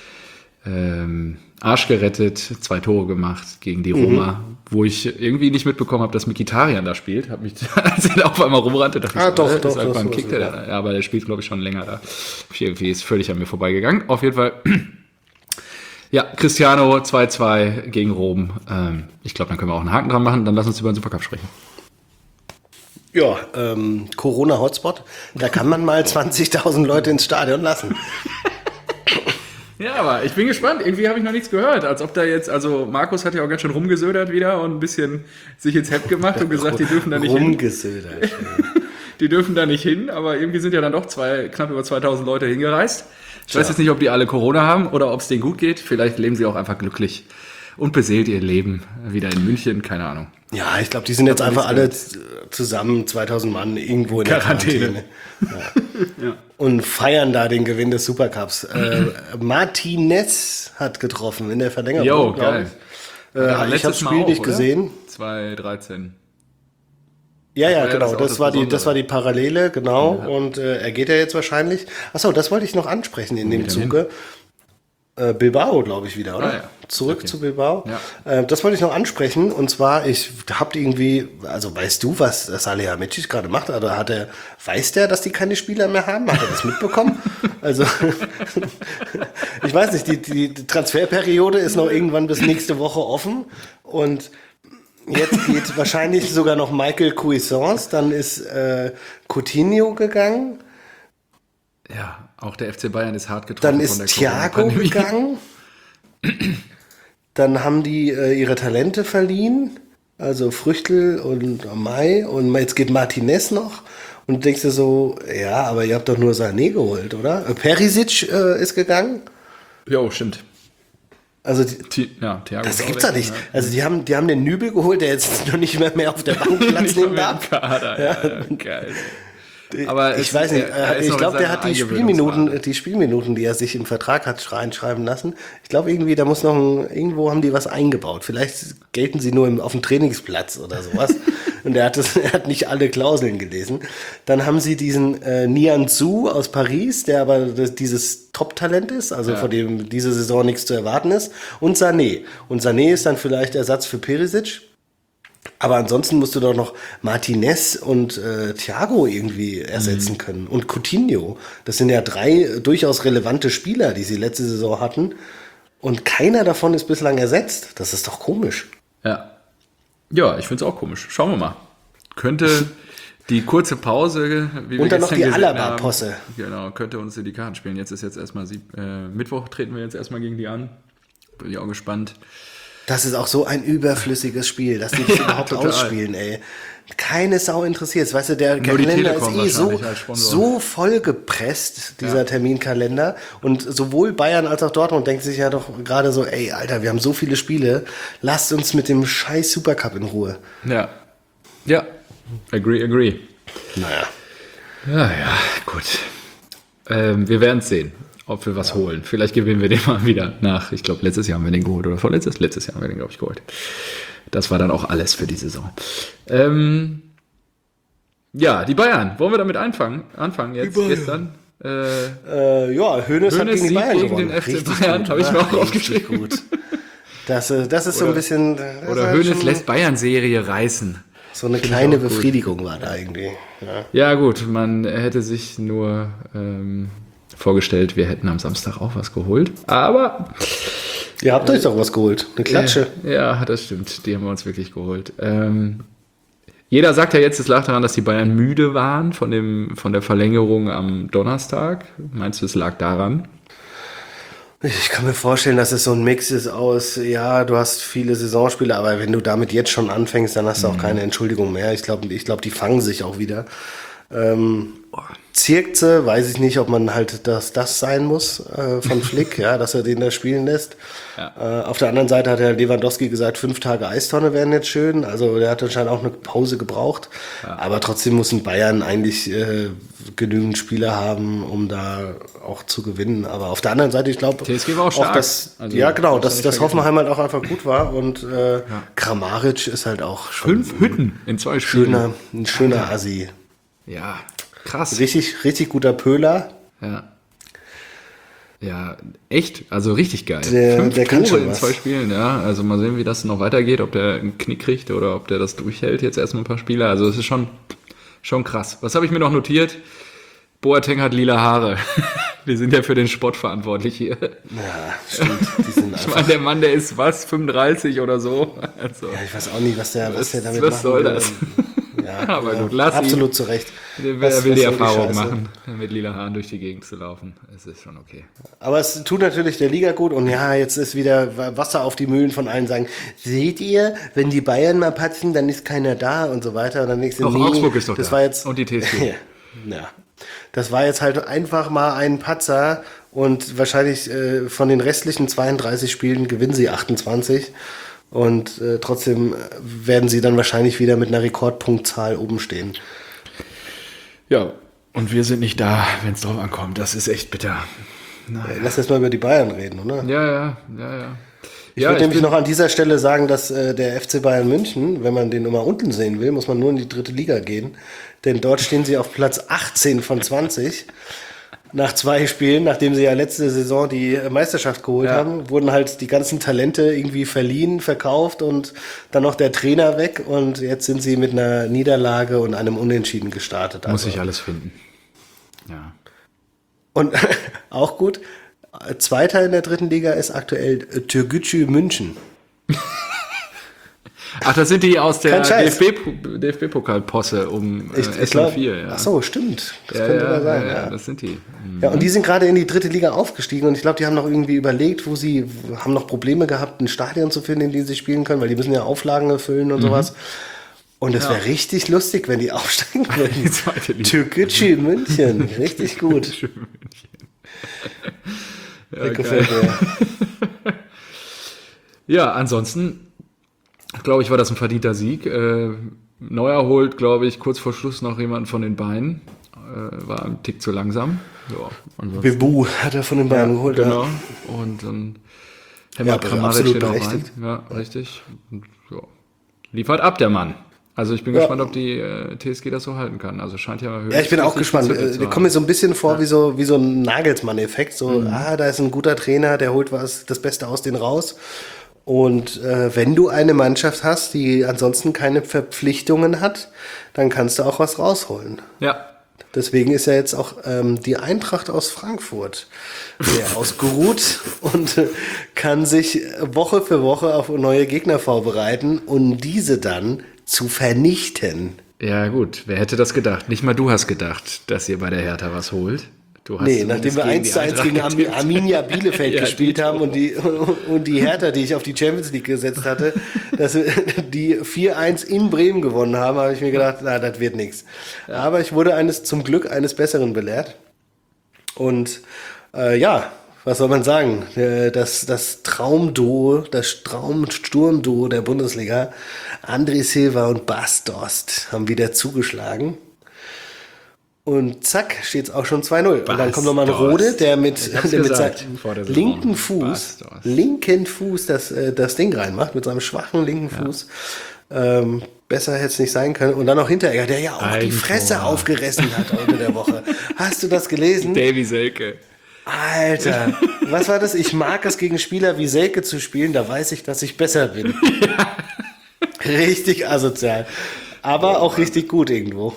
Arsch gerettet, 2 Tore gemacht gegen die Roma, wo ich irgendwie nicht mitbekommen habe, dass Mkhitaryan da spielt. Hab mich, als er da auf einmal rumrannte, dachte ich, doch, ist einfach ein Kick, ja, aber der spielt, glaube ich, schon länger da. Irgendwie ist völlig an mir vorbeigegangen. Auf jeden Fall, ja, Cristiano 2-2 gegen Rom. Ich glaube, dann können wir auch einen Haken dran machen. Dann lass uns über den Supercup sprechen. Ja, Corona-Hotspot, da kann man mal 20.000 Leute ins Stadion lassen. Ja, aber ich bin gespannt. Irgendwie habe ich noch nichts gehört. Als ob da jetzt, also Markus hat ja auch ganz schön rumgesödert wieder und ein bisschen sich ins Hemd gemacht und gesagt, die dürfen da nicht hin. Rumgesödert. Die dürfen da nicht hin, aber irgendwie sind ja dann doch knapp über 2.000 Leute hingereist. Ich weiß jetzt nicht, ob die alle Corona haben oder ob es denen gut geht. Vielleicht leben sie auch einfach glücklich und beseelt ihr Leben wieder in München, keine Ahnung. Ja, ich glaube, die sind jetzt einfach alle zusammen, 2000 Mann, irgendwo in der Quarantäne. Ja. Und feiern da den Gewinn des Supercups. Martinez hat getroffen in der Verlängerung. Jo, geil. Ich habe das Spiel nicht gesehen. 2013. Ja, genau. Das war die Parallele, genau. Ja. Und er geht ja jetzt wahrscheinlich. Achso, das wollte ich noch ansprechen in dem Zuge. Bilbao, glaube ich, wieder, oder? Ah, ja. Zurück zu Bilbao. Ja. Das wollte ich noch ansprechen. Und zwar, ich habe irgendwie, also weißt du, was Salihamidzic gerade macht? Also weiß der, dass die keine Spieler mehr haben? Hat er das mitbekommen? Also, ich weiß nicht, die Transferperiode ist noch irgendwann bis nächste Woche offen. Und jetzt geht wahrscheinlich sogar noch Michael Cuisance. Dann ist Coutinho gegangen. Ja, auch der FC Bayern ist hart getroffen. Dann ist Thiago gegangen. Dann haben die ihre Talente verliehen. Also Früchtl und Mai. Und jetzt geht Martinez noch. Und du denkst dir so, ja, aber ihr habt doch nur Sané geholt, oder? Perisic ist gegangen. Jo, stimmt. Also Thiago das gibt's ja nicht. Also die haben den Nübel geholt, der jetzt noch nicht mehr auf der Bank Platz nehmen darf. Ja, geil. Aber ich weiß nicht, ich glaube, der hat die Spielminuten, die er sich im Vertrag hat reinschreiben lassen. Ich glaube irgendwie, da muss irgendwo haben die was eingebaut. Vielleicht gelten sie nur auf dem Trainingsplatz oder sowas. Und er hat nicht alle Klauseln gelesen. Dann haben sie diesen Nianzou aus Paris, der aber dieses Top-Talent ist, also von dem diese Saison nichts zu erwarten ist. Und Sané. Und Sané ist dann vielleicht Ersatz für Perisic. Aber ansonsten musst du doch noch Martinez und Thiago irgendwie ersetzen können. Und Coutinho. Das sind ja 3 durchaus relevante Spieler, die sie letzte Saison hatten. Und keiner davon ist bislang ersetzt. Das ist doch komisch. Ja. Ja, ich finde es auch komisch. Schauen wir mal. Könnte die kurze Pause, wie wir und dann noch gestern die gesehen haben, Alaba-Posse. genau, könnte uns in die Karten spielen. Jetzt ist erstmal Mittwoch, treten wir jetzt erstmal gegen die an. Bin ich auch gespannt. Das ist auch so ein überflüssiges Spiel, dass die das überhaupt total. ausspielen, ey. Keine Sau interessiert. Weißt du, der Nur die Kalender Telekom ist so, wahrscheinlich als Sponsor. so voll gepresst, dieser Terminkalender. Und sowohl Bayern als auch Dortmund denkt sich ja doch gerade so, ey, Alter, wir haben so viele Spiele, lasst uns mit dem scheiß Supercup in Ruhe. Ja. Ja. Agree. Naja. Ja, gut. Wir werden es sehen, ob wir was holen. Vielleicht gewinnen wir den mal wieder nach. Ich glaube, letztes Jahr haben wir den geholt oder vorletztes? Letztes Jahr haben wir den, glaube ich, geholt. Das war dann auch alles für die Saison. Ja, die Bayern. Wollen wir damit anfangen jetzt, gestern? Ja, Hoeneß hat gegen die Sieg Bayern gegen gewonnen. den FC Richtig Bayern, gut, habe ich mir oder? auch aufgeschrieben. Gut. Das ist so ein bisschen... das Oder ist Hoeneß schon lässt Bayern-Serie reißen. so eine kleine Befriedigung war da irgendwie. Ja. Ja gut, man hätte sich nur vorgestellt, wir hätten am Samstag auch was geholt. Aber Ihr habt euch doch was geholt. Eine Klatsche. ja, das stimmt. Die haben wir uns wirklich geholt. Jeder sagt ja jetzt, es lag daran, dass die Bayern müde waren von der Verlängerung am Donnerstag. Meinst du, es lag daran? Ich kann mir vorstellen, dass es so ein Mix ist aus, ja, du hast viele Saisonspiele, aber wenn du damit jetzt schon anfängst, dann hast du auch keine Entschuldigung mehr. Ich glaube, die fangen sich auch wieder. Zirkze, weiß ich nicht, ob man halt das sein muss von Flick, ja, dass er den da spielen lässt. Ja. Auf der anderen Seite hat der Lewandowski gesagt, 5 Tage Eistonne wären jetzt schön. Also der hat anscheinend auch eine Pause gebraucht. Ja. Aber trotzdem müssen Bayern eigentlich genügend Spieler haben, um da auch zu gewinnen. Aber auf der anderen Seite, ich glaube, TSG war auch stark. dass Hoffenheim halt auch einfach gut war. Und Kramaric ist halt auch schon 5 Hütten in 2 Spielen. ein schöner Assi. Ja, krass. Richtig guter Pöhler. Ja. Ja, echt, also richtig geil. 5 der kann Tore schon in was. 2 Spielen, ja. Also mal sehen, wie das noch weitergeht, ob der einen Knick kriegt oder ob der das durchhält, jetzt erstmal ein paar Spiele. Also es ist schon krass. Was habe ich mir noch notiert? Boateng hat lila Haare. Wir sind ja für den Sport verantwortlich hier. Ja, stimmt. Die sind Ich meine, der Mann, der ist 35 oder so. Also, ja, ich weiß auch nicht, was der damit was machen soll will. das? Ja, Aber gut, lass ihn. absolut zu Recht. Wer will Was die soll die Erfahrung Scheiße? machen, mit lila Haaren durch die Gegend zu laufen? Es ist schon okay. Aber es tut natürlich der Liga gut und ja, jetzt ist wieder Wasser auf die Mühlen von allen sagen, seht ihr, wenn die Bayern mal patzen, dann ist keiner da und so weiter. Und dann nächste Auch Augsburg ist doch das da. war jetzt, Und die TSG. ja. Das war jetzt halt einfach mal ein Patzer und wahrscheinlich von den restlichen 32 Spielen gewinnen sie 28 und trotzdem werden sie dann wahrscheinlich wieder mit einer Rekordpunktzahl oben stehen. Ja, und wir sind nicht da, wenn es drauf ankommt. Das ist echt bitter. Lass jetzt mal über die Bayern reden, oder? Ja. Ich würde nämlich noch an dieser Stelle sagen, dass der FC Bayern München, wenn man den immer unten sehen will, muss man nur in die 3. Liga gehen. Denn dort stehen sie auf Platz 18 von 20. Nach 2 Spielen, nachdem sie ja letzte Saison die Meisterschaft geholt haben, wurden halt die ganzen Talente irgendwie verliehen, verkauft und dann noch der Trainer weg. Und jetzt sind sie mit einer Niederlage und einem Unentschieden gestartet. Muss ich alles finden. Ja. Und auch gut, Zweiter in der 3. Liga ist aktuell Türkgücü München. Ach, das sind die aus der Kein Scheiß. DFB-Pokal-Posse um Ich S04. Ja. Ach so, stimmt. Das könnte da sein. Ja, das sind die. Ja, und die sind gerade in die 3. Liga aufgestiegen und ich glaube, die haben noch irgendwie überlegt, haben noch Probleme gehabt, ein Stadion zu finden, in dem sie spielen können, weil die müssen ja Auflagen erfüllen und sowas. Und es wäre richtig lustig, wenn die aufsteigen würden. Die 2. Liga. Türkgücü München, richtig gut. Ja, Gefällt mir. Ja, ansonsten, glaube ich, war das ein verdienter Sieg. Neuer holt, glaube ich, kurz vor Schluss noch jemanden von den Beinen. War ein Tick zu langsam. Ja, ansonsten- Bebu hat er von den Bayern geholt. Genau. Ja. Und dann Ja, hämmert Kramaric absolut den auch rein. berechtigt. Ja, richtig. Und, ja. Liefert ab, der Mann. Also ich bin gespannt, ob die TSG das so halten kann. Also scheint ja Ja, ich bin auch gespannt. Wir Wir kommen mir so ein bisschen vor wie so ein Nagelsmann-Effekt. So, da ist ein guter Trainer, der holt das Beste aus denen raus. Und wenn du eine Mannschaft hast, die ansonsten keine Verpflichtungen hat, dann kannst du auch was rausholen. Ja. Deswegen ist ja jetzt auch die Eintracht aus Frankfurt sehr ausgeruht und kann sich Woche für Woche auf neue Gegner vorbereiten, um diese dann zu vernichten. Ja, gut. Wer hätte das gedacht? Nicht mal du hast gedacht, dass ihr bei der Hertha was holt. Du hast Nee, nachdem wir 1:1 gegen Arminia Bielefeld Ja, gespielt haben und die Hertha, die ich auf die Champions League gesetzt hatte, dass wir die 4:1 in Bremen gewonnen haben, habe ich mir gedacht, na, das wird nichts. Aber ich wurde zum Glück eines Besseren belehrt. Und ja, was soll man sagen? Das Traumduo, das Traumsturmduo der Bundesliga, André Silva und Bas Dost, haben wieder zugeschlagen. Und zack, steht es auch schon 2:0. Und dann kommt nochmal ein Rode, der mit seinem linken Fuß das Ding reinmacht, mit seinem schwachen linken Fuß. Besser hätte es nicht sein können. Und dann noch Hinteregger, der ja auch die Fresse aufgerissen hat unter der Woche. Hast du das gelesen? Davy Selke. Alter, was war das? Ich mag es, gegen Spieler wie Selke zu spielen, da weiß ich, dass ich besser bin. Ja. Richtig asozial. Aber auch richtig gut irgendwo.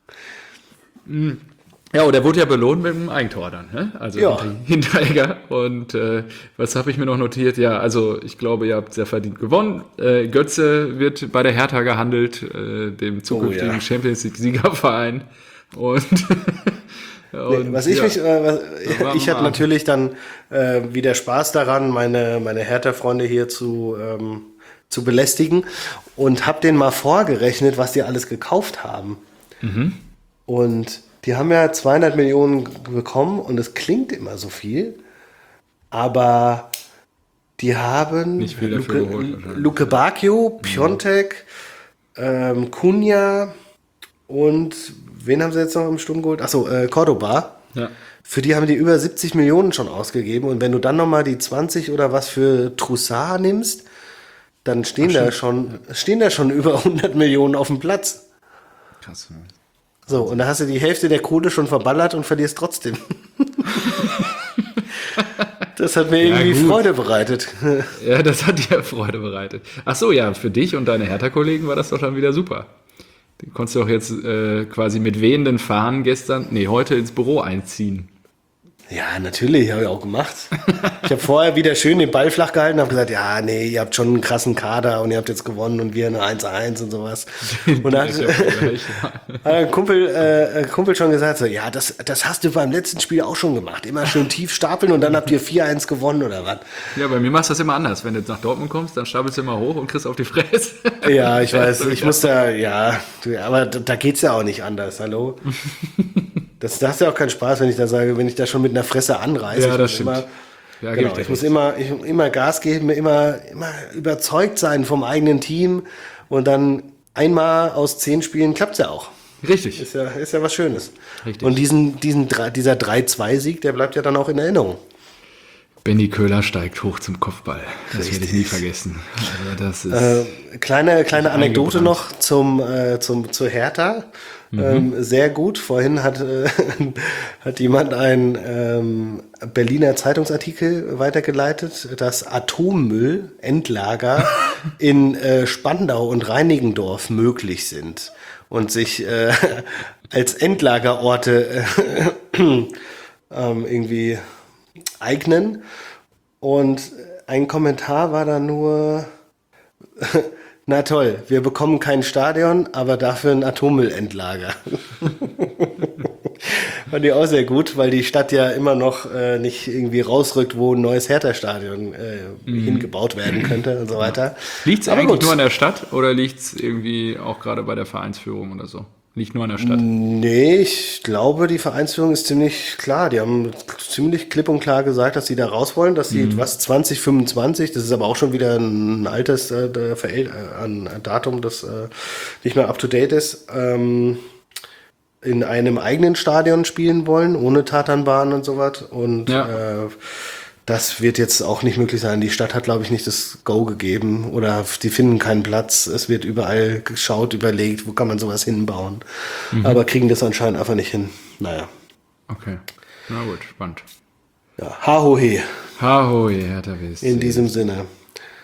Ja, und der wurde ja belohnt mit dem Eigentor dann, ne? Also ja. Hinteregger. Und was habe ich mir noch notiert? Ja, also ich glaube, ihr habt sehr verdient gewonnen. Götze wird bei der Hertha gehandelt, dem zukünftigen Champions League-Siegerverein. Und, ich hatte natürlich dann wieder Spaß daran, meine Hertha-Freunde hier zu belästigen und habe denen mal vorgerechnet, was die alles gekauft haben. Mhm. Und die haben ja 200 Millionen bekommen und es klingt immer so viel, aber die haben nicht viel dafür geholt, Luke Bacchio, Piontek, Cunha und wen haben sie jetzt noch im Sturm geholt? Achso, Cordoba. Ja. Für die haben die über 70 Millionen schon ausgegeben und wenn du dann nochmal die 20 oder was für Troussard nimmst, dann stehen da schon über 100 Millionen auf dem Platz. Krass. So, und da hast du die Hälfte der Kohle schon verballert und verlierst trotzdem. Das hat mir irgendwie Freude bereitet. Ja, das hat dir Freude bereitet. Ach so, ja, für dich und deine Hertha-Kollegen war das doch dann wieder super. Du konntest doch jetzt quasi mit wehenden Fahnen heute ins Büro einziehen. Ja, natürlich, habe ich auch gemacht. Ich habe vorher wieder schön den Ball flach gehalten und habe gesagt, ja, nee, ihr habt schon einen krassen Kader und ihr habt jetzt gewonnen und wir eine 1:1 und sowas. Und dann hat ein Kumpel schon gesagt, so, ja, das hast du beim letzten Spiel auch schon gemacht. Immer schön tief stapeln und dann habt ihr 4:1 gewonnen oder was? Ja, bei mir machst du das immer anders. Wenn du jetzt nach Dortmund kommst, dann stapelst du immer hoch und kriegst auf die Fresse. Ja, ich weiß, ich muss aber da geht's ja auch nicht anders, hallo? Das ist ja auch keinen Spaß, wenn ich da sage, wenn ich da schon mit einer Fresse anreise. Ja, das stimmt. Ich muss immer Gas geben, immer überzeugt sein vom eigenen Team und dann einmal aus 10 Spielen klappt's ja auch. Richtig. Ist ja was Schönes. Richtig. Und dieser 3:2-Sieg, der bleibt ja dann auch in Erinnerung. Benny Köhler steigt hoch zum Kopfball. Das werde ich nie vergessen. Also das ist kleine Anekdote noch zur Hertha. Sehr gut. Vorhin hat jemand einen Berliner Zeitungsartikel weitergeleitet, dass Atommüllendlager in Spandau und Reinickendorf möglich sind und sich als Endlagerorte irgendwie eignen. Und ein Kommentar war da nur: Na toll, wir bekommen kein Stadion, aber dafür ein Atommüllendlager. Fand ich auch sehr gut, weil die Stadt ja immer noch nicht irgendwie rausrückt, wo ein neues Hertha-Stadion hingebaut werden könnte und so weiter. Liegt es eigentlich nur an der Stadt oder liegt es irgendwie auch gerade bei der Vereinsführung oder so? Liegt nur an der Stadt? Nee, ich glaube, die Vereinsführung ist ziemlich klar. Die haben ziemlich klipp und klar gesagt, dass sie da raus wollen, dass sie 2025, das ist aber auch schon wieder ein altes Datum, das nicht mehr up to date ist, in einem eigenen Stadion spielen wollen, ohne Tatanbahn und sowas. Und das wird jetzt auch nicht möglich sein. Die Stadt hat, glaube ich, nicht das Go gegeben oder die finden keinen Platz. Es wird überall geschaut, überlegt, wo kann man sowas hinbauen. Aber kriegen das anscheinend einfach nicht hin. Naja. Okay. Na gut, spannend. Ja, Hahohe. Hahohe, Hertha BSC. In diesem Sinne.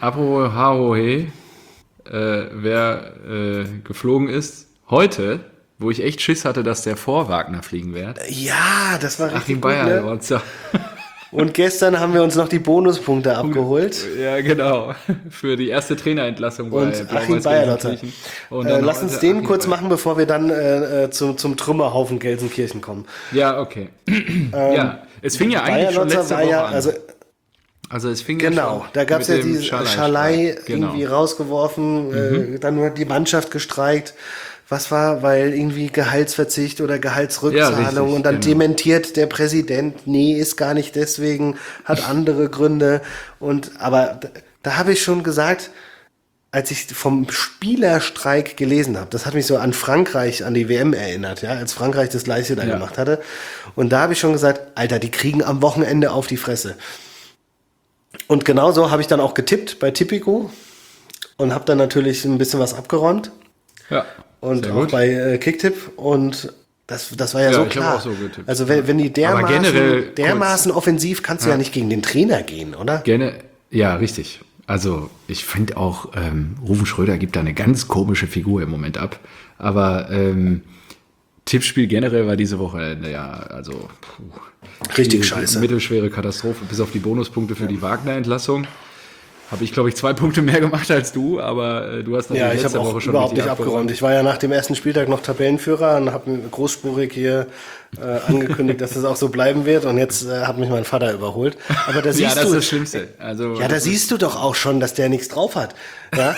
apropos Hahohe, wer geflogen ist, heute, wo ich echt Schiss hatte, dass der vor Wagner fliegen wird. Ja, das war richtig Achim gut, ne? Bayerlotzer. Und gestern haben wir uns noch die Bonuspunkte abgeholt. Ja, genau. Für die erste Trainerentlassung bei Und Achim Bayerlotzer. Bayerlotzer. Lass uns den kurz machen, bevor wir dann zum Trümmerhaufen Gelsenkirchen kommen. Ja, okay. Ja, es fing ja eigentlich schon letzte Woche an. Also es fing genau, ja schon da gab es ja diese Schalai genau. irgendwie rausgeworfen, dann nur die Mannschaft gestreikt. Was war, weil irgendwie Gehaltsverzicht oder Gehaltsrückzahlung ja, richtig, und dann genau. dementiert der Präsident, nee, ist gar nicht deswegen, hat andere Gründe. Aber da habe ich schon gesagt, als ich vom Spielerstreik gelesen habe, das hat mich so an Frankreich, an die WM erinnert, ja, als Frankreich das Gleiche da gemacht hatte. Und da habe ich schon gesagt, Alter, die kriegen am Wochenende auf die Fresse. Und genauso habe ich dann auch getippt bei Tipico und habe dann natürlich ein bisschen was abgeräumt. Ja. Und auch bei Kicktipp und das war ja so ich klar. habe auch so getippt. Also wenn die dermaßen offensiv, kannst du ja nicht gegen den Trainer gehen, oder? Ja, richtig. Also ich finde auch, Rufen Schröder gibt da eine ganz komische Figur im Moment ab. Aber Tippspiel generell war diese Woche, Richtig scheiße. Mittelschwere Katastrophe, bis auf die Bonuspunkte für die Wagner-Entlassung. Habe ich, glaube ich, 2 Punkte mehr gemacht als du, aber du hast natürlich Ja, ich letzte habe Woche auch schon überhaupt richtig nicht abgeräumt. Ich war ja nach dem ersten Spieltag noch Tabellenführer und habe großspurig hier angekündigt, dass das auch so bleiben wird. Und jetzt hat mich mein Vater überholt. Aber da siehst Ja, das du, ist das Schlimmste. Also, ja, da siehst du doch auch schon, dass der nichts drauf hat. Ja?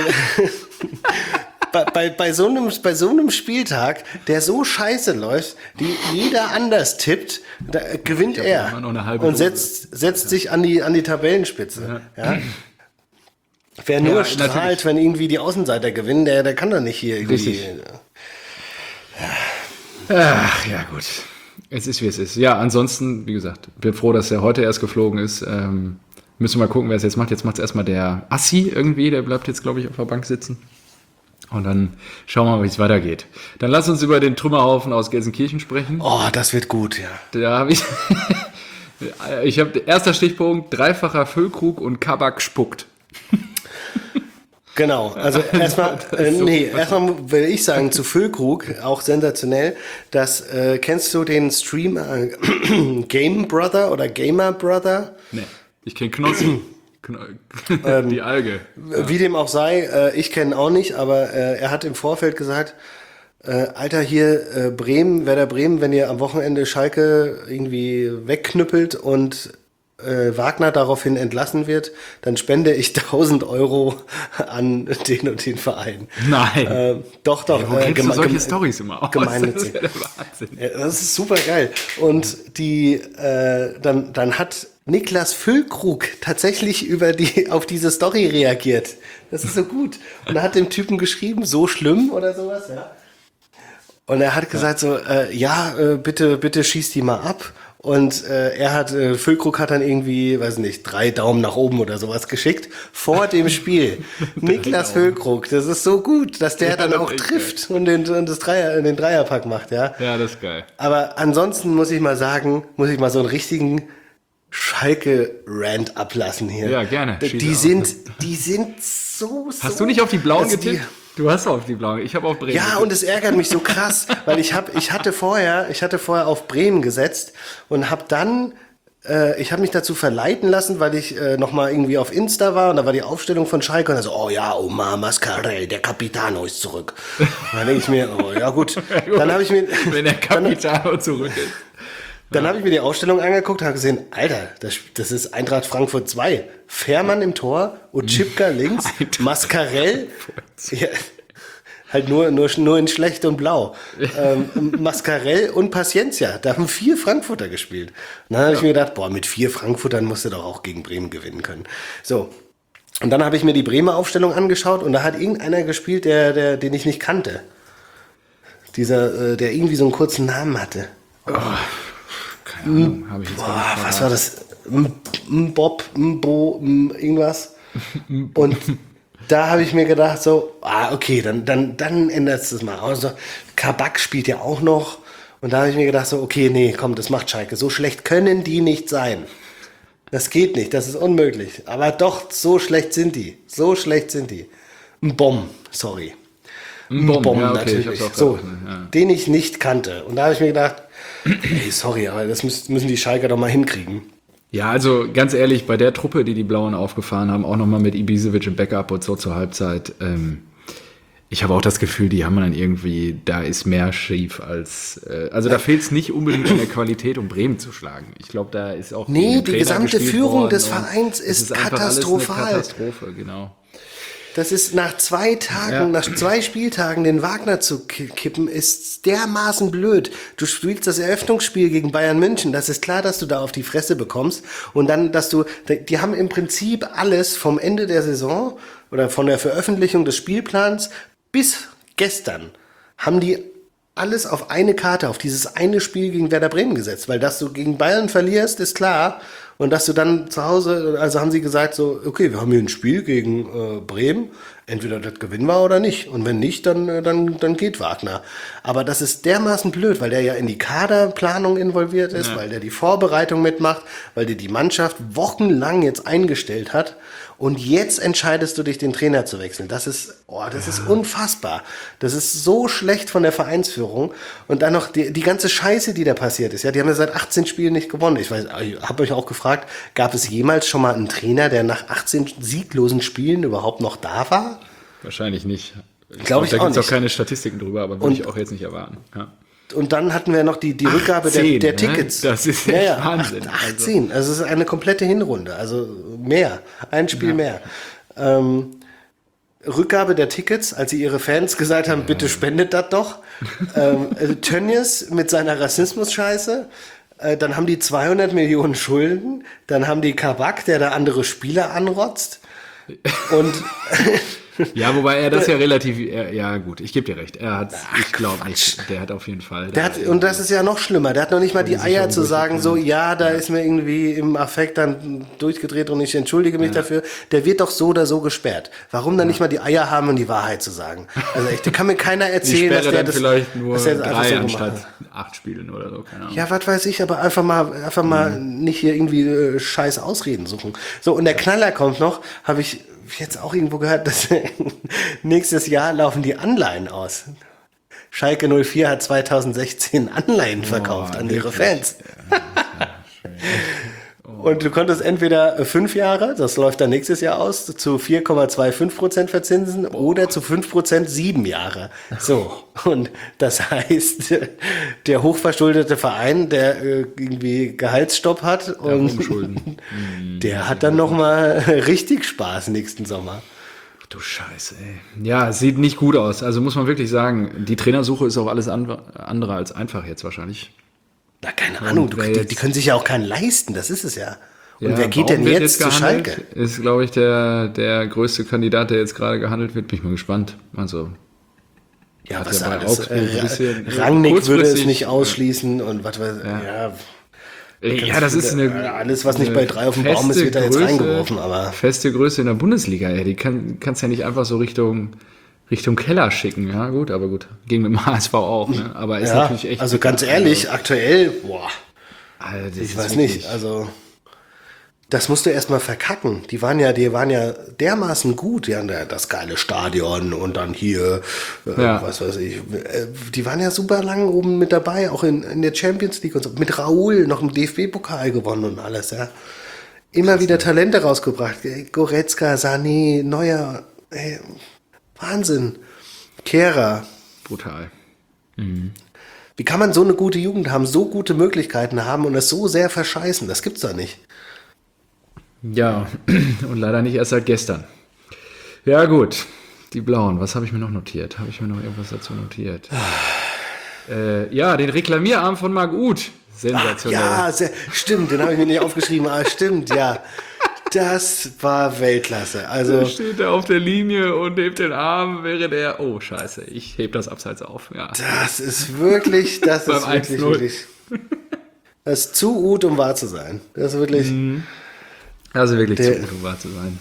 Bei so einem Spieltag, der so scheiße läuft, die jeder anders tippt, da gewinnt er immer noch eine halbe und Dose. setzt sich an die Tabellenspitze. Ja? Wer nur strahlt, natürlich. wenn irgendwie die Außenseiter gewinnen, der kann doch nicht hier irgendwie. Richtig. Ach, ja gut. Es ist, wie es ist. Ja, ansonsten, wie gesagt, bin froh, dass er heute erst geflogen ist. Müssen wir mal gucken, wer es jetzt macht. Jetzt macht es erstmal der Assi irgendwie. Der bleibt jetzt, glaube ich, auf der Bank sitzen. Und dann schauen wir mal, wie es weitergeht. Dann lass uns über den Trümmerhaufen aus Gelsenkirchen sprechen. Oh, das wird gut, ja. Da habe ich... ich habe erster Stichpunkt, 3-facher Füllkrug und Kabak spuckt. Genau, also erstmal will ich sagen zu Füllkrug, auch sensationell, dass, kennst du den Streamer Game Brother oder Gamer Brother? Nee, ich kenne Knossi. Die Alge. Wie dem auch sei, ich kenne ihn auch nicht, aber er hat im Vorfeld gesagt, Alter, hier Werder Bremen, wenn ihr am Wochenende Schalke irgendwie wegknüppelt und Wagner daraufhin entlassen wird, dann spende ich 1.000 Euro an den und den Verein. Nein. Doch. Wo kriegst du solche Storys immer aus? Gemeinnützig. Das ist ja der Wahnsinn. Ja, das ist super geil. Und dann hat Niklas Füllkrug tatsächlich auf diese Story reagiert. Das ist so gut. Und er hat dem Typen geschrieben, so schlimm oder sowas, ja. Und er hat gesagt bitte schieß die mal ab. Und Füllkrug hat dann irgendwie, weiß nicht, 3 Daumen nach oben oder sowas geschickt vor dem Spiel. Niklas Füllkrug, das ist so gut, dass der dann auch trifft und den Dreierpack macht, ja. Ja, das ist geil. Aber ansonsten muss ich mal so einen richtigen Schalke-Rant ablassen hier. Ja, gerne. Die sind so. Hast du nicht auf die Blauen also getippt? Du hast auf die Blauen. Ich habe auf Bremen. Ja, getippt. und es ärgert mich so krass, weil ich hatte vorher auf Bremen gesetzt und habe dann ich habe mich dazu verleiten lassen, weil ich noch mal irgendwie auf Insta war und da war die Aufstellung von Schalke und dann so, Omar Mascarell, der Capitano ist zurück. Und dann denke ich mir, oh ja gut. Dann habe ich mir wenn der Capitano zurück ist. Dann habe ich mir die Ausstellung angeguckt und habe gesehen, Alter, das ist Eintracht Frankfurt 2. Fährmann im Tor, Utschipka links, Mascarell, ja, halt nur in schlecht und blau. Mascarell und Paciencia, da haben 4 Frankfurter gespielt. Und dann habe ich mir gedacht, mit 4 Frankfurtern musst du doch auch gegen Bremen gewinnen können. So. Und dann habe ich mir die Bremer Aufstellung angeschaut und da hat irgendeiner gespielt, den ich nicht kannte. Der irgendwie so einen kurzen Namen hatte. Keine Ahnung, habe ich jetzt gar nicht Was war das? Bob, irgendwas. Und da habe ich mir gedacht, so, okay, dann ändert es das mal. Also, Kabak spielt ja auch noch. Und da habe ich mir gedacht, so, okay, nee, komm, das macht Schalke. So schlecht können die nicht sein. Das geht nicht, das ist unmöglich. Aber doch, so schlecht sind die. So schlecht sind die. Ein Bomb, sorry. Ein Bomb, ja, okay, natürlich. ich hab's auch So, gedacht, ja. den ich nicht kannte. Und da habe ich mir gedacht, ey, sorry, aber das müssen die Schalker doch mal hinkriegen. Ja, also ganz ehrlich, bei der Truppe, die Blauen aufgefahren haben, auch nochmal mit Ibisevic im Backup und so zur Halbzeit, ich habe auch das Gefühl, die haben dann irgendwie, da ist mehr schief als, also da fehlt es nicht unbedingt an der Qualität, um Bremen zu schlagen. Ich glaube, da ist auch Nee, die Trainer gesamte gespielt Führung worden des und Vereins es ist einfach alles eine katastrophal. Katastrophe, genau. Das ist nach 2 Tagen, Ja. nach 2 Spieltagen den Wagner zu kippen, ist dermaßen blöd. Du spielst das Eröffnungsspiel gegen Bayern München. Das ist klar, dass du da auf die Fresse bekommst. Und dann, die haben im Prinzip alles vom Ende der Saison oder von der Veröffentlichung des Spielplans bis gestern haben die alles auf eine Karte, auf dieses eine Spiel gegen Werder Bremen gesetzt. Weil dass du gegen Bayern verlierst, ist klar. Und dass du dann zu Hause, also haben sie gesagt so, okay, wir haben hier ein Spiel gegen Bremen, entweder das gewinnen wir oder nicht. Und wenn nicht, dann geht Wagner. Aber das ist dermaßen blöd, weil der ja in die Kaderplanung involviert ist, weil der die Vorbereitung mitmacht, weil der die Mannschaft wochenlang jetzt eingestellt hat. Und jetzt entscheidest du dich, den Trainer zu wechseln. Das ist unfassbar. Das ist so schlecht von der Vereinsführung. Und dann noch die ganze Scheiße, die da passiert ist. Ja, die haben ja seit 18 Spielen nicht gewonnen. Ich habe euch auch gefragt, gab es jemals schon mal einen Trainer, der nach 18 sieglosen Spielen überhaupt noch da war? Wahrscheinlich nicht. Glaube ich da auch gibt es auch nicht. keine Statistiken drüber, aber würde ich auch jetzt nicht erwarten. Ja. Und dann hatten wir noch die Rückgabe der 18, Tickets. ne? Das ist echt Wahnsinn. 18. Also es ist eine komplette Hinrunde. Also mehr. Ein Spiel mehr. Rückgabe der Tickets, als sie ihre Fans gesagt haben, bitte spendet das doch. Tönnies mit seiner Rassismus-Scheiße. Dann haben die 200 Millionen Schulden. Dann haben die Kabak, der da andere Spieler anrotzt. Und Ja, wobei er das ja relativ, ja gut, ich gebe dir recht. Er hat, ich glaube nicht, der hat auf jeden Fall. und das ist ja noch schlimmer. Der hat noch nicht mal die Eier zu sagen, so, ja, da ist mir irgendwie im Affekt dann durchgedreht und ich entschuldige mich dafür. Der wird doch so oder so gesperrt. Warum dann nicht mal die Eier haben und die Wahrheit zu sagen? Also echt, da kann mir keiner ich erzählen, dass sperre der dann vielleicht nur dass der das einfach 3 so anstatt gemacht hat. 8 Spielen oder so, keine Ahnung. Ja, was weiß ich, aber einfach mal nicht hier irgendwie scheiß Ausreden suchen. So, und der Knaller kommt noch, habe ich jetzt auch irgendwo gehört, dass nächstes Jahr laufen die Anleihen aus. Schalke 04 hat 2016 Anleihen verkauft an ihre Fans. Und du konntest entweder 5 Jahre, das läuft dann nächstes Jahr aus, zu 4,25% verzinsen oder zu 5% 7 Jahre. So, und das heißt, der hochverschuldete Verein, der irgendwie Gehaltsstopp hat, und der hat dann nochmal richtig Spaß nächsten Sommer. Du Scheiße, ey. Ja, es sieht nicht gut aus. Also muss man wirklich sagen, die Trainersuche ist auch alles andere als einfach jetzt wahrscheinlich. Na, keine Ahnung, die können sich ja auch keinen leisten, das ist es ja. Und Ja, wer geht denn warum wird jetzt zu gehandelt? Schalke? Ist, glaube ich, der größte Kandidat, der jetzt gerade gehandelt wird. Bin ich mal gespannt. Also, Ja, hat was ja bei alles? Augsburg ein bisschen Rangnick würde es kurzfristig- nicht ausschließen und was weiß Ja, das ist eine. alles, was nicht bei 3 auf dem Baum ist, feste wird da jetzt Größe, reingeworfen, aber Feste Größe in der Bundesliga, ey. Die kannst ja nicht einfach so Richtung Keller schicken. Ja, gut, aber gut. Ging mit dem HSV auch, ne? Aber ist ja, natürlich echt. also ganz ehrlich, aktuell, Alter, das ich ist weiß wirklich- nicht, also das musst du erstmal verkacken. Die waren ja dermaßen gut, die hatten ja das geile Stadion und dann hier, Ja. was weiß ich, die waren ja super lang oben mit dabei, auch in der Champions League und so. Mit Raoul noch einen DFB-Pokal gewonnen und alles, ja. Immer wieder Talente rausgebracht. Goretzka, Sané, Neuer, ey, Wahnsinn. Kehrer. Brutal. Wie kann man so eine gute Jugend haben, so gute Möglichkeiten haben und es so sehr verscheißen? Das gibt's doch nicht. Ja, und leider nicht erst seit gestern. Ja, gut. Die Blauen, was habe ich mir noch notiert? Habe ich mir noch irgendwas dazu notiert? Ja, den Reklamierarm von Marc Uth. Sensationell. Ja, stimmt, den habe ich mir nicht aufgeschrieben, aber stimmt, ja. Das war Weltklasse. Also, Da steht er auf der Linie und hebt den Arm, während er. Oh, scheiße, ich heb das abseits auf. Ja. das ist wirklich, Beim 1:0. Das ist zu gut, um wahr zu sein. Das ist wirklich, Also wirklich Der- zu gut, um wahr zu sein.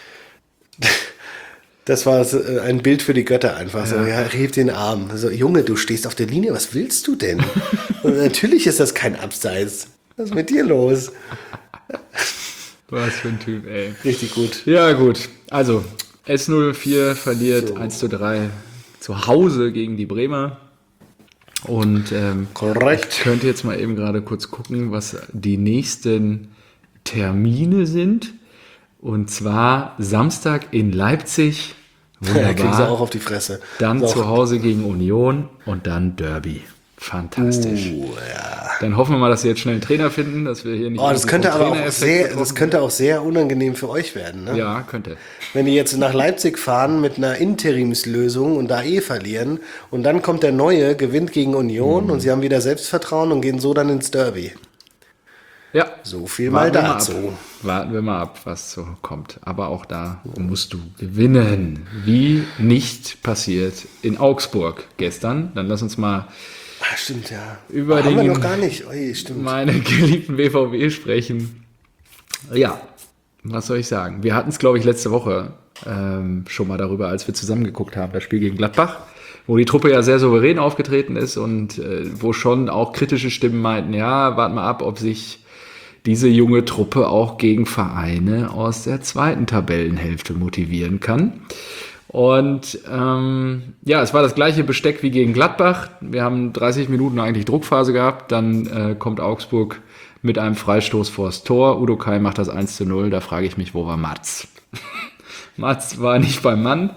das war ein Bild für die Götter einfach. So, ja, heb den Arm. So, Junge, du stehst auf der Linie, was willst du denn? Und natürlich ist das kein Abseits. Was ist mit dir los? Was für ein Typ, ey. Richtig gut. Ja, gut. Also, S04 verliert 1:3 zu Hause gegen die Bremer. Und Korrekt. ich könnte jetzt mal eben gerade kurz gucken, was die nächsten Termine sind. Und zwar Samstag in Leipzig. Da kriegen sie Wunderbar. auch auf die Fresse. Dann So. zu Hause gegen Union und dann Derby. Fantastisch. Ja. Dann hoffen wir mal, dass wir jetzt schnell einen Trainer finden, dass wir hier nicht. Oh, das irgendwie könnte vom aber auch Trainereffekt sehr, betroffen das könnte auch sehr unangenehm für euch werden, ne? werden. Ja, könnte. Wenn die jetzt nach Leipzig fahren mit einer Interimslösung und da verlieren und dann kommt der Neue, gewinnt gegen Union und sie haben wieder Selbstvertrauen und gehen so dann ins Derby. Ja. So viel mal Warten wir dazu. ab. Warten wir mal ab, was so kommt. Aber auch da musst du gewinnen. Wie nicht passiert in Augsburg gestern. Dann lass uns mal Ah, stimmt, ja. Über haben wir den- noch gar nicht. Ui, stimmt. meine geliebten BVB sprechen. Ja, was soll ich sagen? Wir hatten es, glaube ich, letzte Woche schon mal darüber, als wir zusammen geguckt haben, das Spiel gegen Gladbach, wo die Truppe ja sehr souverän aufgetreten ist und wo schon auch kritische Stimmen meinten, ja, warten mal ab, ob sich diese junge Truppe auch gegen Vereine aus der zweiten Tabellenhälfte motivieren kann. Und ja, es war das gleiche Besteck wie gegen Gladbach. Wir haben 30 Minuten eigentlich Druckphase gehabt. Dann kommt Augsburg mit einem Freistoß vors Tor. Udo Kai macht das 1:0. Da frage ich mich, wo war Mats? Mats war nicht beim Mann.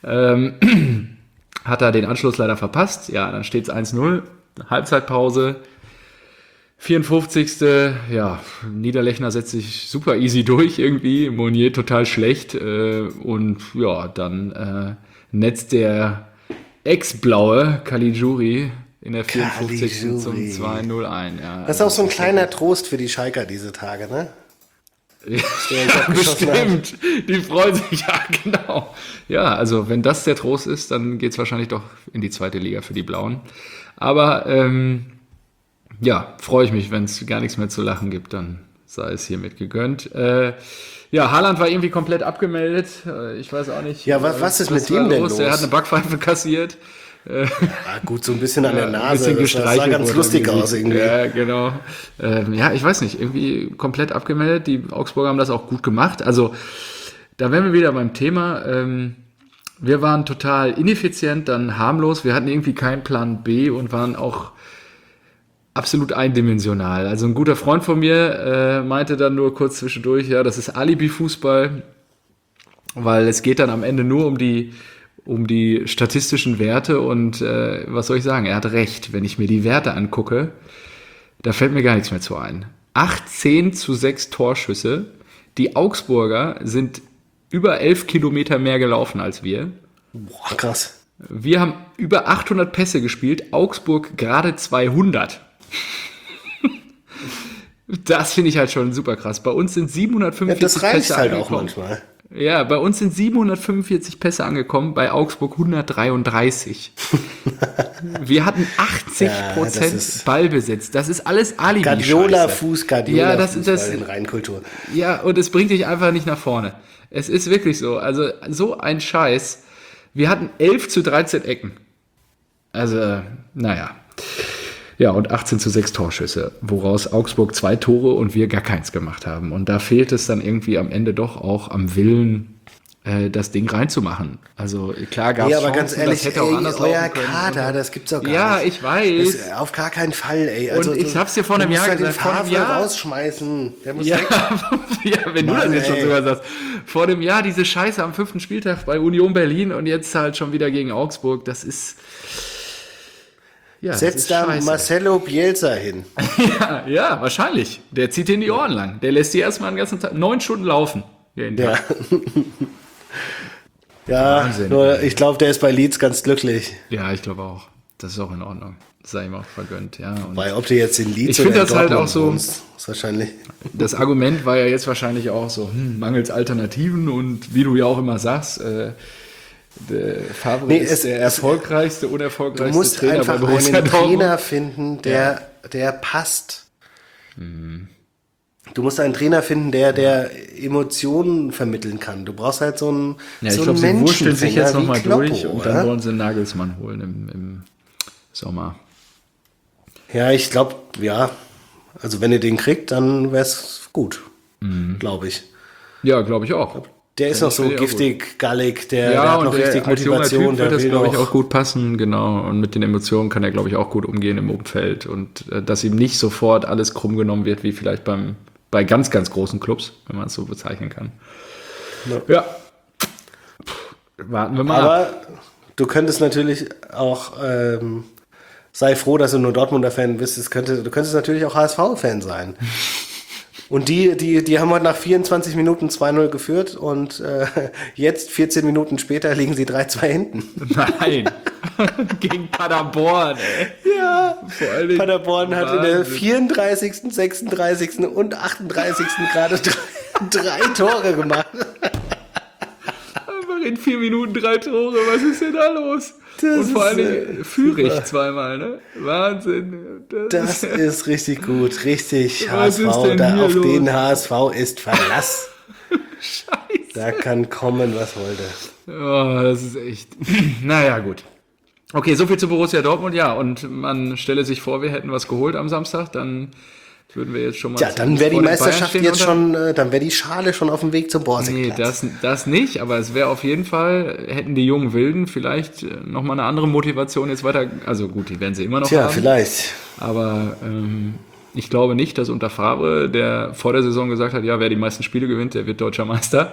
Hat er den Anschluss leider verpasst. Ja, dann steht es 1:0. Halbzeitpause. 54. Ja, Niederlechner setzt sich super easy durch irgendwie, Monier total schlecht und ja, dann netzt der Ex-Blaue Caligiuri in der 54. zum Caligiuri. 2:0 ein. Ja, Das ist auch so ein kleiner Trost für die Schalker diese Tage, ne? ja, bestimmt. Die freuen sich, ja, genau. Ja, also wenn das der Trost ist, dann geht es wahrscheinlich doch in die zweite Liga für die Blauen. Aber ja, freue ich mich, wenn es gar nichts mehr zu lachen gibt, dann sei es hiermit gegönnt. Ja, Haaland war irgendwie komplett abgemeldet. Ich weiß auch nicht. Ja, was ist mit dem denn los? Er hat eine Backpfeife kassiert. Ah, gut, so ein bisschen an der Ein Nase. bisschen Das sah gestreichelt ganz wurde lustig irgendwie. aus irgendwie. Ja, genau. Ja, ich weiß nicht, irgendwie komplett abgemeldet. Die Augsburger haben das auch gut gemacht. Also, da wären wir wieder beim Thema. Wir waren total ineffizient, dann harmlos. Wir hatten irgendwie keinen Plan B und waren auch absolut eindimensional. Also ein guter Freund von mir meinte dann nur kurz zwischendurch, ja, das ist Alibi-Fußball, weil es geht dann am Ende nur um die statistischen Werte und was soll ich sagen, er hat recht, wenn ich mir die Werte angucke, da fällt mir gar nichts mehr zu ein. 18:6 Torschüsse, die Augsburger sind über 11 Kilometer mehr gelaufen als wir. Boah, krass. Wir haben über 800 Pässe gespielt, Augsburg gerade 200. Das finde ich halt schon super krass. Bei uns sind Ja, 745 das reicht Pässe halt auch angekommen. manchmal. Ja, bei uns sind 745 Pässe angekommen, bei Augsburg 133. Wir hatten 80% Ja, das ist- Ballbesitz. Das ist alles Alibi. Guardiola-Fuß, Ja, das ist das. in Reinkultur. Ja, und es bringt dich einfach nicht nach vorne. Es ist wirklich so. Also, so ein Scheiß. Wir hatten 11:13 Ecken. Also, naja. Ja, und 18:6 Torschüsse, woraus Augsburg 2 Tore und wir gar keins gemacht haben. Und da fehlt es dann irgendwie am Ende doch auch am Willen, das Ding reinzumachen. Also klar gab es Ja, aber Chancen, ganz ehrlich, das hätte auch anders euer laufen können. Kader, das gibt's doch gar Ja, nicht. ich weiß. Das, auf gar keinen Fall, ey. Also, Und ich hab's dir vor einem du musst Jahr halt den gesagt, vor einem Favre Jahr. rausschmeißen. Der muss Ja, weg. ja, wenn du Mann, das jetzt schon ey. sogar sagst. Vor dem Jahr diese Scheiße am 5. Spieltag bei Union Berlin und jetzt halt schon wieder gegen Augsburg. Das ist... Ja, das Setz ist da scheiße. Marcelo Bielsa hin. Ja, wahrscheinlich. Der zieht dir in die Ohren lang. Der lässt die erstmal den ganzen Tag 9 Stunden laufen. Jeden Ja. Tag. Ja, Wahnsinn. nur ich glaube, der ist bei Leeds ganz glücklich. Ja, ich glaube auch. Das ist auch in Ordnung. Das sei ihm auch vergönnt. Ja, und Weil ob du jetzt in Leeds Ich find oder in das halt Dortmund auch so- wohnst, ist wahrscheinlich... das Argument war ja jetzt wahrscheinlich auch so, mangels Alternativen und wie du ja auch immer sagst, der Favre Nee, ist der erfolgreichste, Du unerfolgreichste musst Trainer einfach bei Borussia einen Dortmund. Trainer finden, der passt. Du musst einen Trainer finden, der Emotionen vermitteln kann. Du brauchst halt so einen, Ja, ich so glaube, einen sie wurschteln sich jetzt Menschenfänger nochmal wie Kloppo, durch und oder? dann wollen sie einen Nagelsmann holen im Sommer. Ja, ich glaube, ja. Also wenn ihr den kriegt, dann wär's gut. glaube ich. Ja, glaube ich auch. Der ist noch so giftig, gallig, der hat noch richtig als junger Motivation. Typ wird das, will glaube ich, noch- auch gut passen, genau. Und mit den Emotionen kann er, glaube ich, auch gut umgehen im Umfeld. Und dass ihm nicht sofort alles krumm genommen wird, wie vielleicht bei ganz, ganz großen Clubs, wenn man es so bezeichnen kann. Ja. Warten wir mal ab. Aber du könntest natürlich auch, sei froh, dass du nur Dortmunder Fan bist, du könntest natürlich auch HSV-Fan sein. Und die haben heute nach 24 Minuten 2-0 geführt und jetzt, 14 Minuten später, liegen sie 3-2 hinten. Nein. Gegen Paderborn, ey. Ja, Vor allen Dingen Paderborn hat in der Wahnsinn. 34., 36. und 38. gerade drei Tore gemacht. Einfach in 4 Minuten 3 Tore. Was ist denn da los? Das Und vor allen ist, Dingen Führig super. zweimal, ne? Wahnsinn. Das ist richtig gut, richtig Was ist HSV. denn Da hier auf los? den HSV ist Verlass. Scheiße. Da kann kommen, was wollte. Oh, das ist echt. Naja, gut. Okay, soviel zu Borussia Dortmund, ja. Und man stelle sich vor, wir hätten was geholt am Samstag, dann würden wir jetzt schon mal. Ja, dann wäre die vor den Meisterschaft Bayern jetzt stehen schon, dann wäre die Schale schon auf dem Weg zum Nee, Borsigplatz. das nicht, aber es wäre auf jeden Fall, hätten die jungen Wilden vielleicht nochmal eine andere Motivation jetzt weiter. Also gut, die werden sie immer noch Tja, haben. vielleicht. Aber ich glaube nicht, dass unter Favre, der vor der Saison gesagt hat, ja, wer die meisten Spiele gewinnt, der wird deutscher Meister,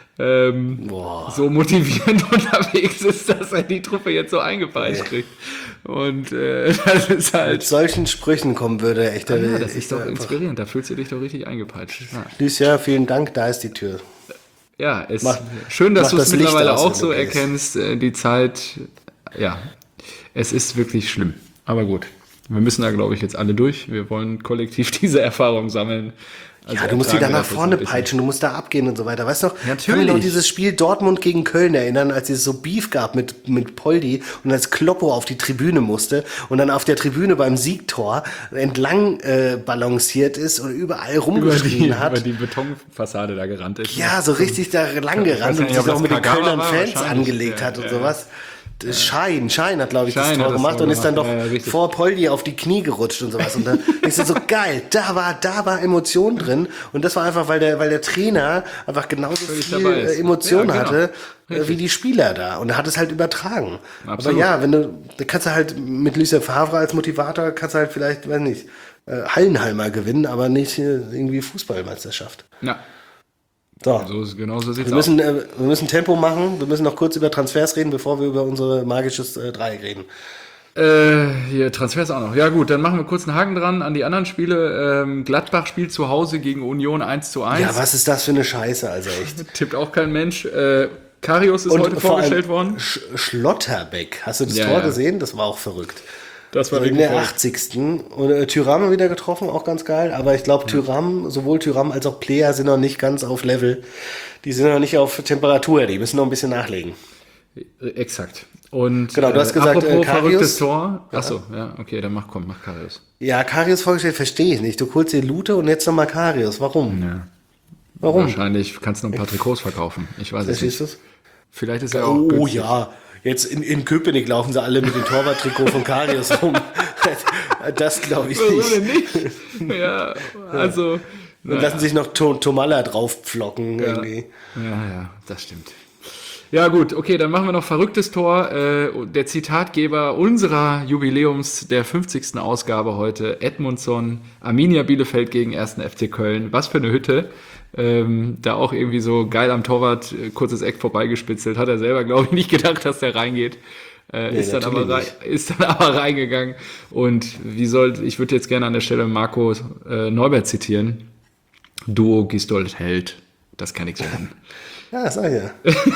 so motivierend unterwegs ist, dass er die Truppe jetzt so eingepeitscht kriegt. Und das ist Mit halt, solchen Sprüchen kommen würde, echt. ja, das ist doch inspirierend, da fühlst du dich doch richtig eingepeitscht. Ja. Lucia, vielen Dank, da ist die Tür. Ja, Mach- schön, dass mach du es das Licht mittlerweile aus, auch wenn so du gehst. erkennst. Die Zeit, ja, es ist wirklich schlimm. Aber gut, wir müssen da, glaube ich, jetzt alle durch. Wir wollen kollektiv diese Erfahrung sammeln. Also Ja, du musst die ertragen da wir nach das vorne ein bisschen. peitschen, du musst da abgehen und so weiter. Weißt du noch, Natürlich. kann mich noch dieses Spiel Dortmund gegen Köln erinnern, als es so Beef gab mit Poldi und als Kloppo auf die Tribüne musste und dann auf der Tribüne beim Siegtor entlang balanciert ist und überall rumgeschrien hat. Über die Betonfassade da gerannt ist. Ja, so richtig da lang gerannt und nicht, sich ob das auch mit den Kagawa Kölnern war, Fans wahrscheinlich. angelegt Ja, hat und ja. sowas. Schein hat, glaube ich, das Schein Tor hat das gemacht Tor und ist dann doch gemacht. Ja, richtig. vor Poldi auf die Knie gerutscht und sowas. Und dann ist es so geil, da war Emotion drin. Und das war einfach, weil der Trainer einfach genauso Völlig viel dabei ist. Emotion Ja, genau. hatte, Richtig. wie die Spieler da. Und er hat es halt übertragen. Absolut. Aber ja, da kannst du halt mit Lucien Favre als Motivator, kannst du halt vielleicht, weiß nicht, Hallenhalmer gewinnen, aber nicht irgendwie Fußballmeisterschaft. Ja, So. genauso sieht's Wir aus. müssen Tempo machen. Wir müssen noch kurz über Transfers reden, bevor wir über unsere magisches Dreieck reden. Hier, Transfers auch noch. Ja gut, dann machen wir kurz einen Haken dran an die anderen Spiele. Gladbach spielt zu Hause gegen Union 1:1. Ja, was ist das für eine Scheiße, also echt. Tippt auch kein Mensch. Karius ist heute vor allem vorgestellt worden. Schlotterbeck, hast du das Ja, Tor ja. gesehen? Das war auch verrückt. Das war In wirklich der voll. 80. Und Thuram wieder getroffen, auch ganz geil. Aber ich glaube, sowohl Thuram als auch Player sind noch nicht ganz auf Level. Die sind noch nicht auf Temperatur, die müssen noch ein bisschen nachlegen. Exakt. Und Genau, du hast gesagt, apropos Karius. verrücktes Tor. Achso, ja, okay, dann mach Karius. Ja, Karius vorgestellt, verstehe ich nicht. Du holst dir Lute und jetzt nochmal Karius. Warum? Ja. Warum? Wahrscheinlich kannst du noch ein paar Trikots verkaufen. Ich weiß es Verstehst nicht. du es? Vielleicht ist er auch Oh günstig. ja, jetzt in Köpenick laufen sie alle mit dem Torwarttrikot von Karius rum. Das glaube ich Warum nicht. denn nicht? Ja, also. Und lassen sich noch Tomalla draufpflocken Ja. irgendwie. Ja, das stimmt. Ja gut, okay, dann machen wir noch verrücktes Tor. Der Zitatgeber unserer der 50. Ausgabe heute, Edmundsson, Arminia Bielefeld gegen 1. FC Köln. Was für eine Hütte. Da auch irgendwie so geil am Torwart, kurzes Eck vorbeigespitzelt. Hat er selber, glaube ich, nicht gedacht, dass der reingeht. Ist dann aber reingegangen. Und ich würde jetzt gerne an der Stelle Marco Neubert zitieren. Duo Gistol Held. Das kann nichts werden. Ja, sag ich ja.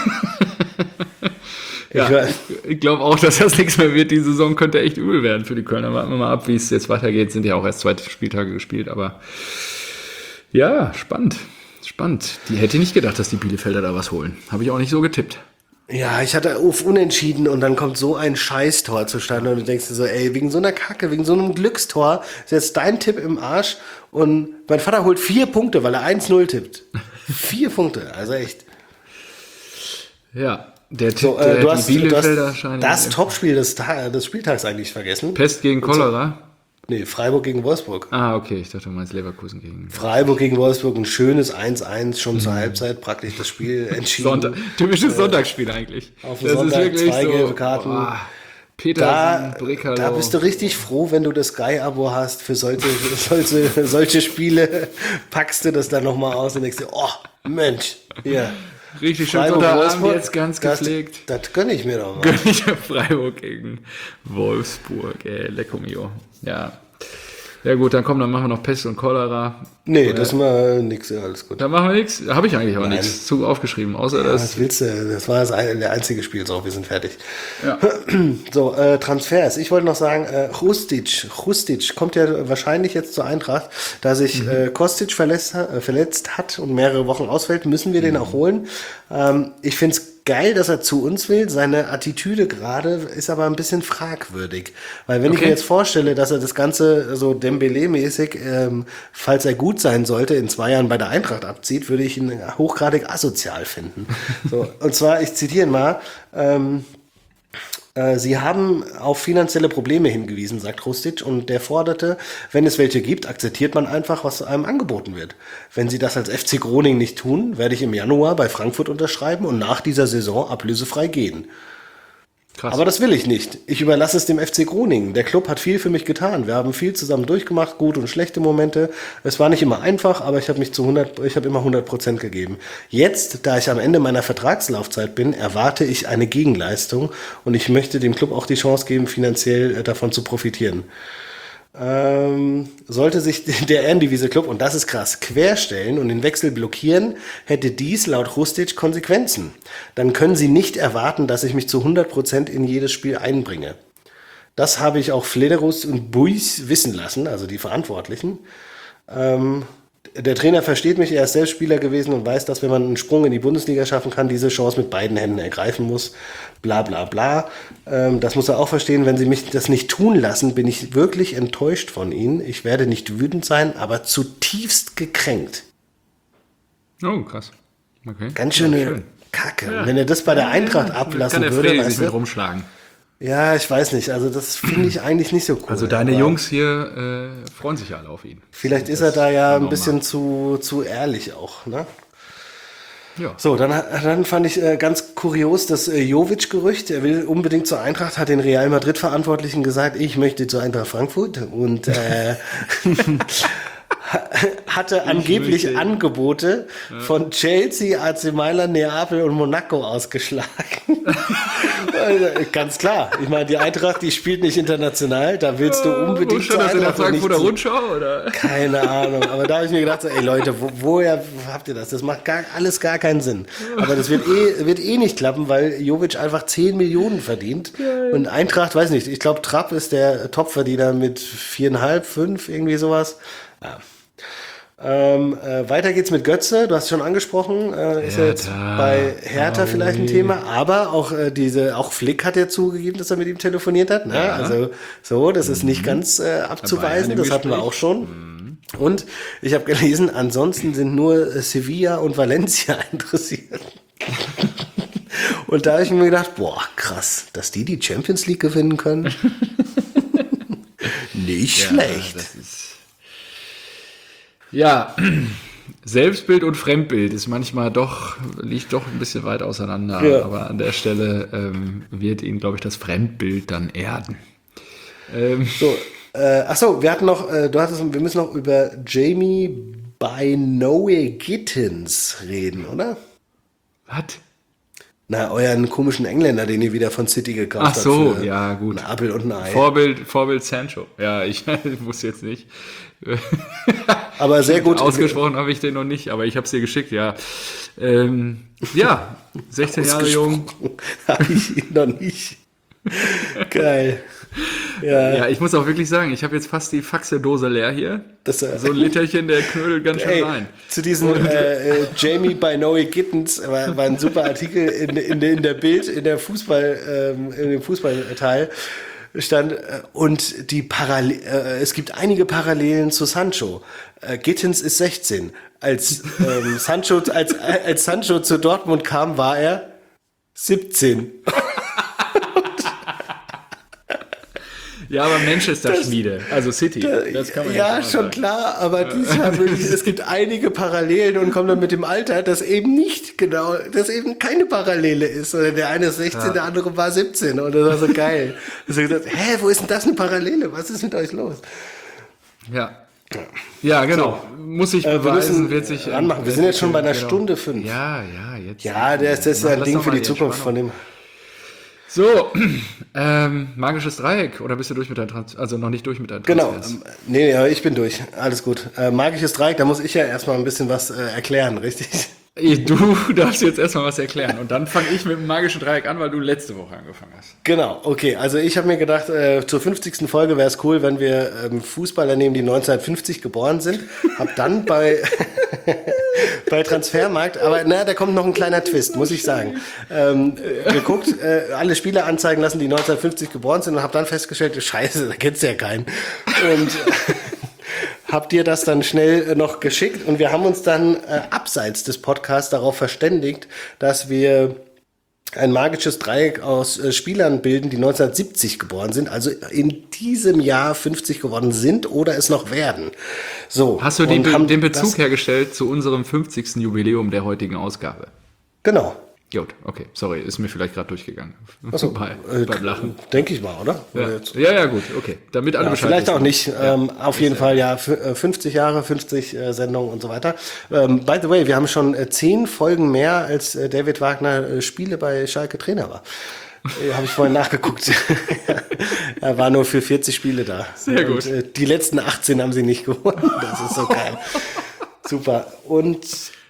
Ja, ich glaube auch, dass das nichts mehr wird. Die Saison könnte echt übel werden für die Kölner. Warten wir mal ab, wie es jetzt weitergeht. Sind ja auch erst 2 Spieltage gespielt, aber ja, spannend. Die hätte nicht gedacht, dass die Bielefelder da was holen. Habe ich auch nicht so getippt. Ja, ich hatte auf Unentschieden und dann kommt so ein Scheißtor zustande und du denkst dir so, ey, wegen so einer Kacke, wegen so einem Glückstor ist jetzt dein Tipp im Arsch und mein Vater holt 4 Punkte, weil er 1-0 tippt. 4 Punkte, also echt. Ja, der Tipp, So, die du hast Bielefelder scheinen... das Topspiel des Spieltags eigentlich vergessen. Pest gegen Cholera. Nee, Freiburg gegen Wolfsburg. Ah, okay, ich dachte, du meinst Leverkusen gegen... Freiburg gegen Wolfsburg, ein schönes 1-1, schon zur Halbzeit, praktisch das Spiel entschieden. Typisches Sonntagsspiel eigentlich. Auf den Sonntag 2 gelbe Karten. Petersen, Brekalo. Da bist du richtig froh, wenn du das Sky-Abo hast für solche Spiele. Packst du das dann nochmal aus und denkst dir, oh, Mensch, hier. Richtig schön Freiburg, Sonntagabend Wolfsburg, jetzt ganz gepflegt. Das gönne ich mir doch mal. Gönn ich Freiburg gegen Wolfsburg, Lecco mio. Ja. Ja gut, dann machen wir noch Pest und Cholera. Nee, das mal nix, ja, alles gut. Da machen wir nichts. Habe ich eigentlich auch nichts zu aufgeschrieben, außer Ja, das. was willst du? Das war der einzige Spiel, so, wir sind fertig. Ja. So, Transfers. Ich wollte noch sagen, Hrustic kommt ja wahrscheinlich jetzt zur Eintracht. Da sich Kostic verletzt hat und mehrere Wochen ausfällt, müssen wir den auch holen. Ich finde es geil, dass er zu uns will. Seine Attitüde gerade ist aber ein bisschen fragwürdig. Weil wenn ich mir jetzt vorstelle, dass er das Ganze so Dembele-mäßig, falls er gut sein sollte, in 2 Jahren bei der Eintracht abzieht, würde ich ihn hochgradig asozial finden. So, und zwar, ich zitiere ihn mal, Sie haben auf finanzielle Probleme hingewiesen, sagt Hrustic, und der forderte, wenn es welche gibt, akzeptiert man einfach, was einem angeboten wird. Wenn Sie das als FC Groningen nicht tun, werde ich im Januar bei Frankfurt unterschreiben und nach dieser Saison ablösefrei gehen. Krass. Aber das will ich nicht. Ich überlasse es dem FC Groningen. Der Club hat viel für mich getan. Wir haben viel zusammen durchgemacht, gute und schlechte Momente. Es war nicht immer einfach, aber ich habe immer 100% gegeben. Jetzt, da ich am Ende meiner Vertragslaufzeit bin, erwarte ich eine Gegenleistung und ich möchte dem Club auch die Chance geben, finanziell davon zu profitieren. Sollte sich der Ehrendivisie-Club, und das ist krass, querstellen und den Wechsel blockieren, hätte dies laut Hrustic Konsequenzen. Dann können sie nicht erwarten, dass ich mich zu 100% in jedes Spiel einbringe. Das habe ich auch Flederus und Buis wissen lassen, also die Verantwortlichen. Der Trainer versteht mich, er ist selbst Spieler gewesen und weiß, dass wenn man einen Sprung in die Bundesliga schaffen kann, diese Chance mit beiden Händen ergreifen muss. Bla bla bla. Das muss er auch verstehen. Wenn sie mich das nicht tun lassen, bin ich wirklich enttäuscht von ihnen. Ich werde nicht wütend sein, aber zutiefst gekränkt. Oh, krass. Okay. Ganz schöne Kacke. Ja. Wenn er das bei der Eintracht ablassen kann würde, sich mit rumschlagen. Ja, ich weiß nicht. Also das finde ich eigentlich nicht so cool. Also deine Jungs hier freuen sich alle auf ihn. Vielleicht ist er da ja ein bisschen zu ehrlich auch, ne? Ja. So, dann fand ich ganz kurios das Jovic-Gerücht. Er will unbedingt zur Eintracht, hat den Real Madrid-Verantwortlichen gesagt, ich möchte zur Eintracht Frankfurt und hatte angeblich Angebote von Chelsea, AC Mailand, Neapel und Monaco ausgeschlagen. Also, ganz klar. Ich meine, die Eintracht, die spielt nicht international. Da willst du unbedingt zur Eintracht. Das in der Frankfurter Rundschau, oder? Keine Ahnung. Aber da habe ich mir gedacht, so, ey Leute, woher habt ihr das? Das macht alles gar keinen Sinn. Aber das wird nicht klappen, weil Jovic einfach 10 Millionen verdient. Geil. Und Eintracht, weiß nicht, ich glaube, Trapp ist der Topverdiener mit 4,5, 5, irgendwie sowas. Ja. Weiter geht's mit Götze, du hast es schon angesprochen, ist ja jetzt bei Hertha vielleicht ein Thema, aber auch auch Flick hat ja zugegeben, dass er mit ihm telefoniert hat, ne? Ja. Also so, das ist nicht ganz abzuweisen, das hatten wir auch schon. Und ich habe gelesen, ansonsten sind nur Sevilla und Valencia interessiert. Und da habe ich mir gedacht, boah, krass, dass die Champions League gewinnen können. Nicht schlecht. Ja, Selbstbild und Fremdbild ist manchmal liegt doch ein bisschen weit auseinander, aber an der Stelle wird ihn, glaube ich, das Fremdbild dann erden. Wir hatten noch, wir müssen noch über Jamie Bynoe Gittins reden, oder? Was? Na, euren komischen Engländer, den ihr wieder von City gekauft habt. Ach so, ja, gut. Ein Apfel und ein Ei. Vorbild Sancho. Ja, ich wusste jetzt nicht. Aber sehr gut. Ausgesprochen habe ich den noch nicht, aber ich habe es dir geschickt, ja. 16 Jahre jung. Habe ich ihn noch nicht. Geil. Ja, ich muss auch wirklich sagen, ich habe jetzt fast die Faxedose leer hier. So ein Literchen, der knödelt ganz schön rein. Zu diesem Jamie Bynoe Gittins war ein super Artikel in der Bild, in dem Fußballteil stand, und es gibt einige Parallelen zu Sancho. Gittins ist 16. Als Sancho zu Dortmund kam, war er 17. Ja, aber Manchester-Schmiede, also City. Das kann man ja, schon schon sagen. klar, aber diesmal wirklich, es gibt einige Parallelen und kommen dann mit dem Alter, dass eben nicht genau, dass eben keine Parallele ist. Oder der eine ist 16, der andere war 17 und das war so geil. Da hast du gedacht, wo ist denn das eine Parallele? Was ist mit euch los? Ja. Ja, genau. Muss ich beweisen, wird sich ranmachen. Wir sind jetzt schon bei einer Stunde 5. Ja, jetzt. Ja, das ist ein Lass Ding doch für mal die Zukunft von dem. So, magisches Dreieck, oder bist du durch mit deinem also noch nicht durch mit deinem Genau, nee, ja, ich bin durch, alles gut. Magisches Dreieck, da muss ich ja erstmal ein bisschen was erklären, richtig? Du darfst jetzt erstmal was erklären und dann fange ich mit dem magischen Dreieck an, weil du letzte Woche angefangen hast. Genau, okay, also ich habe mir gedacht, zur 50. Folge wäre es cool, wenn wir Fußballer nehmen, die 1950 geboren sind. Hab dann bei Transfermarkt, aber da kommt noch ein kleiner Twist, muss ich sagen. Geguckt, alle Spieler anzeigen lassen, die 1950 geboren sind und habe dann festgestellt, scheiße, da kennst du ja keinen. Und hab dir das dann schnell noch geschickt und wir haben uns dann abseits des Podcasts darauf verständigt, dass wir ein magisches Dreieck aus Spielern bilden, die 1970 geboren sind, also in diesem Jahr 50 geworden sind oder es noch werden. So. Hast du den Bezug hergestellt zu unserem 50. Jubiläum der heutigen Ausgabe? Genau. Gut, okay, sorry, ist mir vielleicht gerade durchgegangen. Achso, beim Lachen. Denke ich mal, oder? Ja, gut, okay. Damit alle Bescheid vielleicht wissen. auch nicht. Auf jeden Fall, 50 Jahre, 50 Sendungen und so weiter. By the way, wir haben schon 10 Folgen mehr, als David Wagner Spiele bei Schalke Trainer war. Habe ich vorhin nachgeguckt. Er war nur für 40 Spiele da. Sehr gut. Und, die letzten 18 haben sie nicht gewonnen. Das ist so geil. Super. Und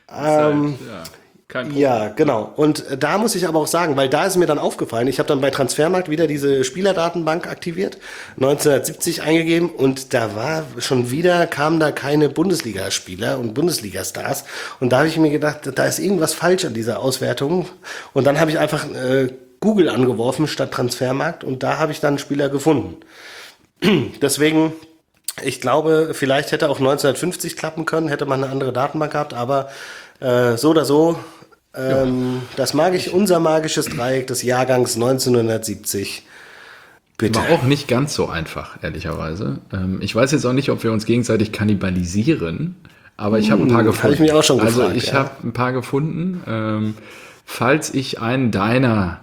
kein Problem. ja, genau. Und da muss ich aber auch sagen, weil da ist mir dann aufgefallen, ich habe dann bei Transfermarkt wieder diese Spielerdatenbank aktiviert, 1970 eingegeben und da kamen da keine Bundesligaspieler und Bundesligastars. Und da habe ich mir gedacht, da ist irgendwas falsch an dieser Auswertung. Und dann habe ich einfach Google angeworfen statt Transfermarkt und da habe ich dann einen Spieler gefunden. Deswegen, ich glaube, vielleicht hätte auch 1950 klappen können, hätte man eine andere Datenbank gehabt, aber so oder so, unser magisches Dreieck des Jahrgangs 1970. Bitte. War auch nicht ganz so einfach, ehrlicherweise. Ich weiß jetzt auch nicht, ob wir uns gegenseitig kannibalisieren, aber ich habe ein paar gefunden. Habe ich mich auch schon gefragt. Also ich habe ein paar gefunden. Falls ich einen deiner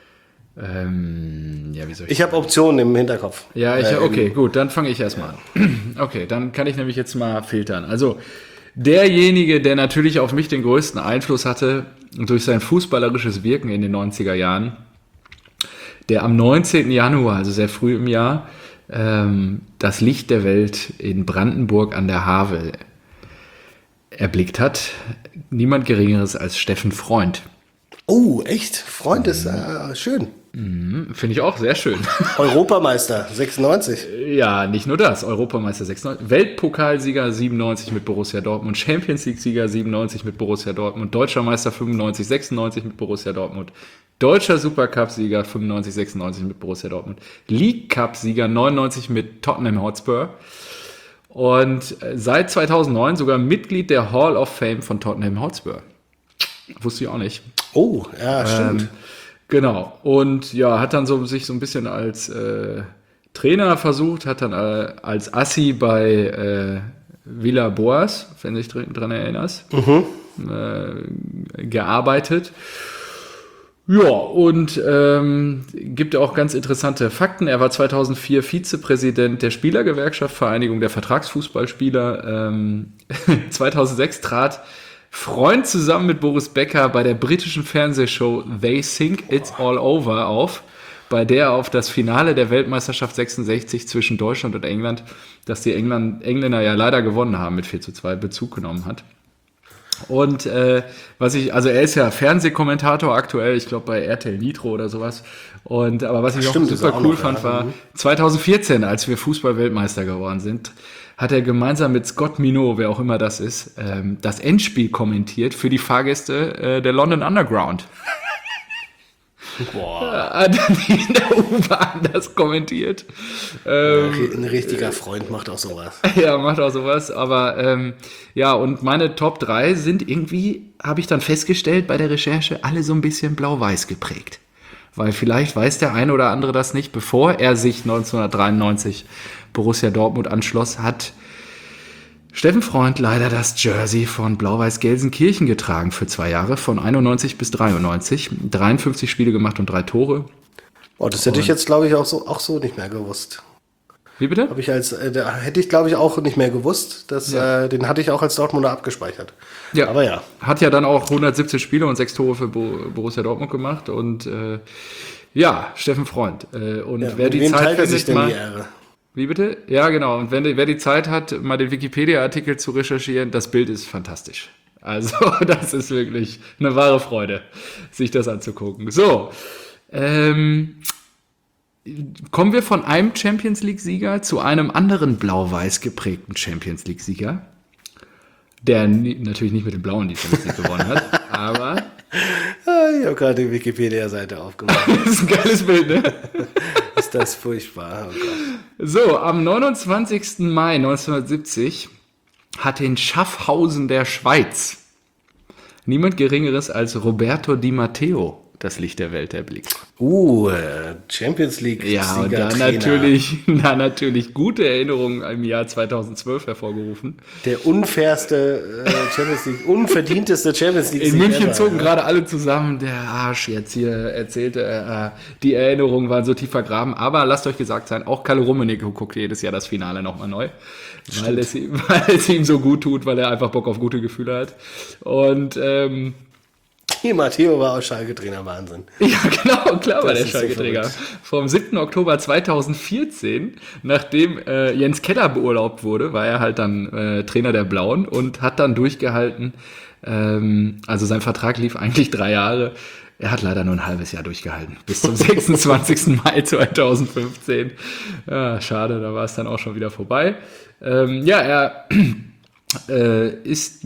wie soll ich habe Optionen im Hinterkopf. Ja, okay, gut, dann fange ich erstmal an. Okay, dann kann ich nämlich jetzt mal filtern. Also derjenige, der natürlich auf mich den größten Einfluss hatte durch sein fußballerisches Wirken in den 90er Jahren, der am 19. Januar, also sehr früh im Jahr, das Licht der Welt in Brandenburg an der Havel erblickt hat. Niemand Geringeres als Steffen Freund. Oh, echt? Freund ist schön. Finde ich auch sehr schön. Europameister 96. Ja, nicht nur das. Europameister 96, Weltpokalsieger 97 mit Borussia Dortmund, Champions League-Sieger 97 mit Borussia Dortmund, Deutscher Meister 95, 96 mit Borussia Dortmund, Deutscher Supercup-Sieger 95, 96 mit Borussia Dortmund, League-Cup-Sieger 99 mit Tottenham Hotspur und seit 2009 sogar Mitglied der Hall of Fame von Tottenham Hotspur. Wusste ich auch nicht. Oh, ja, stimmt. Genau. Und ja, hat dann sich so ein bisschen als Trainer versucht, hat dann als Assi bei Villa Boas, wenn du dich dran erinnerst, gearbeitet. Ja, und gibt auch ganz interessante Fakten. Er war 2004 Vizepräsident der Spielergewerkschaft, Vereinigung der Vertragsfußballspieler. 2006 trat Freund zusammen mit Boris Becker bei der britischen Fernsehshow They Think It's All Over auf, bei der er auf das Finale der Weltmeisterschaft 66 zwischen Deutschland und England, das die Engländer ja leider gewonnen haben mit 4:2, Bezug genommen hat. Und er ist ja Fernsehkommentator aktuell, ich glaube bei RTL Nitro oder sowas. Aber was ich auch super cool fand, war 2014, als wir Fußball-Weltmeister geworden sind, hat er gemeinsam mit Scott Minot, wer auch immer das ist, das Endspiel kommentiert für die Fahrgäste der London Underground. Boah. Hat dann in der U-Bahn das kommentiert. Ein richtiger Freund macht auch sowas. Ja, macht auch sowas. Aber und meine Top 3 sind irgendwie, habe ich dann festgestellt bei der Recherche, alle so ein bisschen blau-weiß geprägt. weil vielleicht weiß der eine oder andere das nicht, bevor er sich 1993 Borussia Dortmund anschloss, hat Steffen Freund leider das Jersey von Blau-Weiß Gelsenkirchen getragen für 2 Jahre, von 91 bis 93. 53 Spiele gemacht und 3 Tore. Oh, das hätte ich jetzt, glaube ich, auch so nicht mehr gewusst. Wie bitte? Da hätte ich, glaube ich, auch nicht mehr gewusst. Den hatte ich auch als Dortmunder abgespeichert. Ja, aber ja. Hat ja dann auch 117 Spiele und 6 Tore für Borussia Dortmund gemacht. Und Steffen Freund. Wer die Zeit findet, sich denn die Ehre? Wie bitte? Ja, genau. Und wer die Zeit hat, mal den Wikipedia-Artikel zu recherchieren, das Bild ist fantastisch. Also, das ist wirklich eine wahre Freude, sich das anzugucken. So, kommen wir von einem Champions-League-Sieger zu einem anderen blau-weiß geprägten Champions-League-Sieger, der natürlich nicht mit dem Blauen die Champions League gewonnen hat, aber... Ich habe gerade die Wikipedia-Seite aufgemacht. Das ist ein geiles Bild, ne? Ist das furchtbar. Oh Gott. So, am 29. Mai 1970 hat in Schaffhausen der Schweiz niemand Geringeres als Roberto Di Matteo das Licht der Welt erblickt. Champions League Ja, und da natürlich gute Erinnerungen im Jahr 2012 hervorgerufen. Der unfairste unverdienteste Champions League In München zogen gerade alle zusammen. Der Arsch jetzt hier erzählte, die Erinnerungen waren so tief vergraben. Aber lasst euch gesagt sein, auch Kalle Rummenigge guckt jedes Jahr das Finale nochmal neu. Weil es ihm so gut tut, weil er einfach Bock auf gute Gefühle hat. Und Di Matteo war auch Schalke-Trainer, Wahnsinn. Ja, genau, klar war der Schalke-Trainer. So vom 7. Oktober 2014, nachdem Jens Keller beurlaubt wurde, war er halt dann Trainer der Blauen und hat dann durchgehalten. Also sein Vertrag lief eigentlich 3 Jahre. Er hat leider nur ein halbes Jahr durchgehalten. Bis zum 26. Mai 2015. Ja, schade, da war es dann auch schon wieder vorbei. Er ist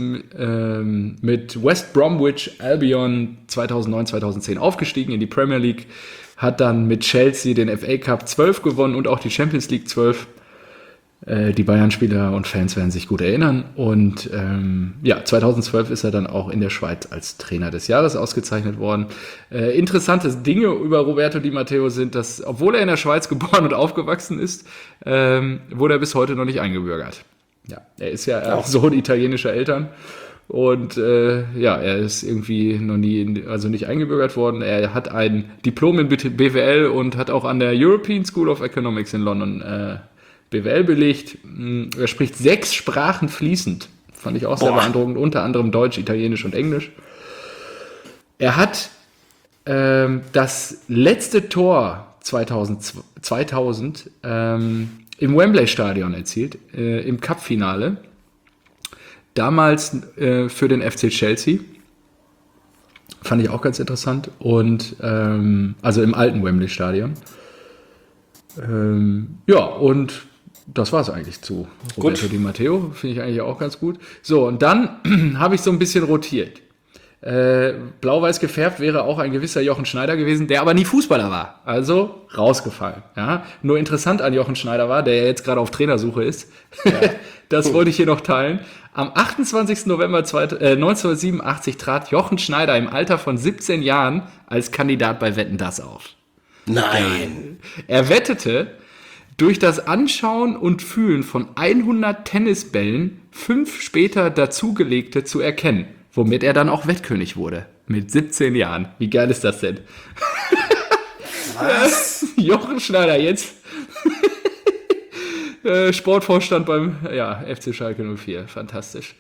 mit West Bromwich Albion 2009-2010 aufgestiegen in die Premier League, hat dann mit Chelsea den FA Cup 12 gewonnen und auch die Champions League 12. Die Bayern-Spieler und Fans werden sich gut erinnern. Und 2012 ist er dann auch in der Schweiz als Trainer des Jahres ausgezeichnet worden. Interessante Dinge über Roberto Di Matteo sind, dass, obwohl er in der Schweiz geboren und aufgewachsen ist, wurde er bis heute noch nicht eingebürgert. Ja, er ist ja auch Sohn italienischer Eltern und er ist irgendwie noch nie, nicht eingebürgert worden. Er hat ein Diplom in BWL und hat auch an der European School of Economics in London BWL belegt. Er spricht 6 Sprachen fließend. Fand ich auch sehr beeindruckend, unter anderem Deutsch, Italienisch und Englisch. Er hat das letzte Tor 2000 im Wembley-Stadion erzielt, im Cup-Finale. Damals für den FC Chelsea. Fand ich auch ganz interessant. Und also im alten Wembley-Stadion. Und das war es eigentlich zu Roberto Di Matteo. Finde ich eigentlich auch ganz gut. So, und dann habe ich so ein bisschen rotiert. Blau-weiß gefärbt wäre auch ein gewisser Jochen Schneider gewesen, der aber nie Fußballer war. Also rausgefallen. Ja? Nur interessant an Jochen Schneider war, der ja jetzt gerade auf Trainersuche ist. Ja. Das wollte ich hier noch teilen. Am 28. November 1987 trat Jochen Schneider im Alter von 17 Jahren als Kandidat bei Wetten, dass auf. Nein. Er wettete, durch das Anschauen und Fühlen von 100 Tennisbällen 5 später dazugelegte zu erkennen. Womit er dann auch Wettkönig wurde. Mit 17 Jahren. Wie geil ist das denn? Was? Jochen Schneider jetzt. Sportvorstand beim FC Schalke 04. Fantastisch.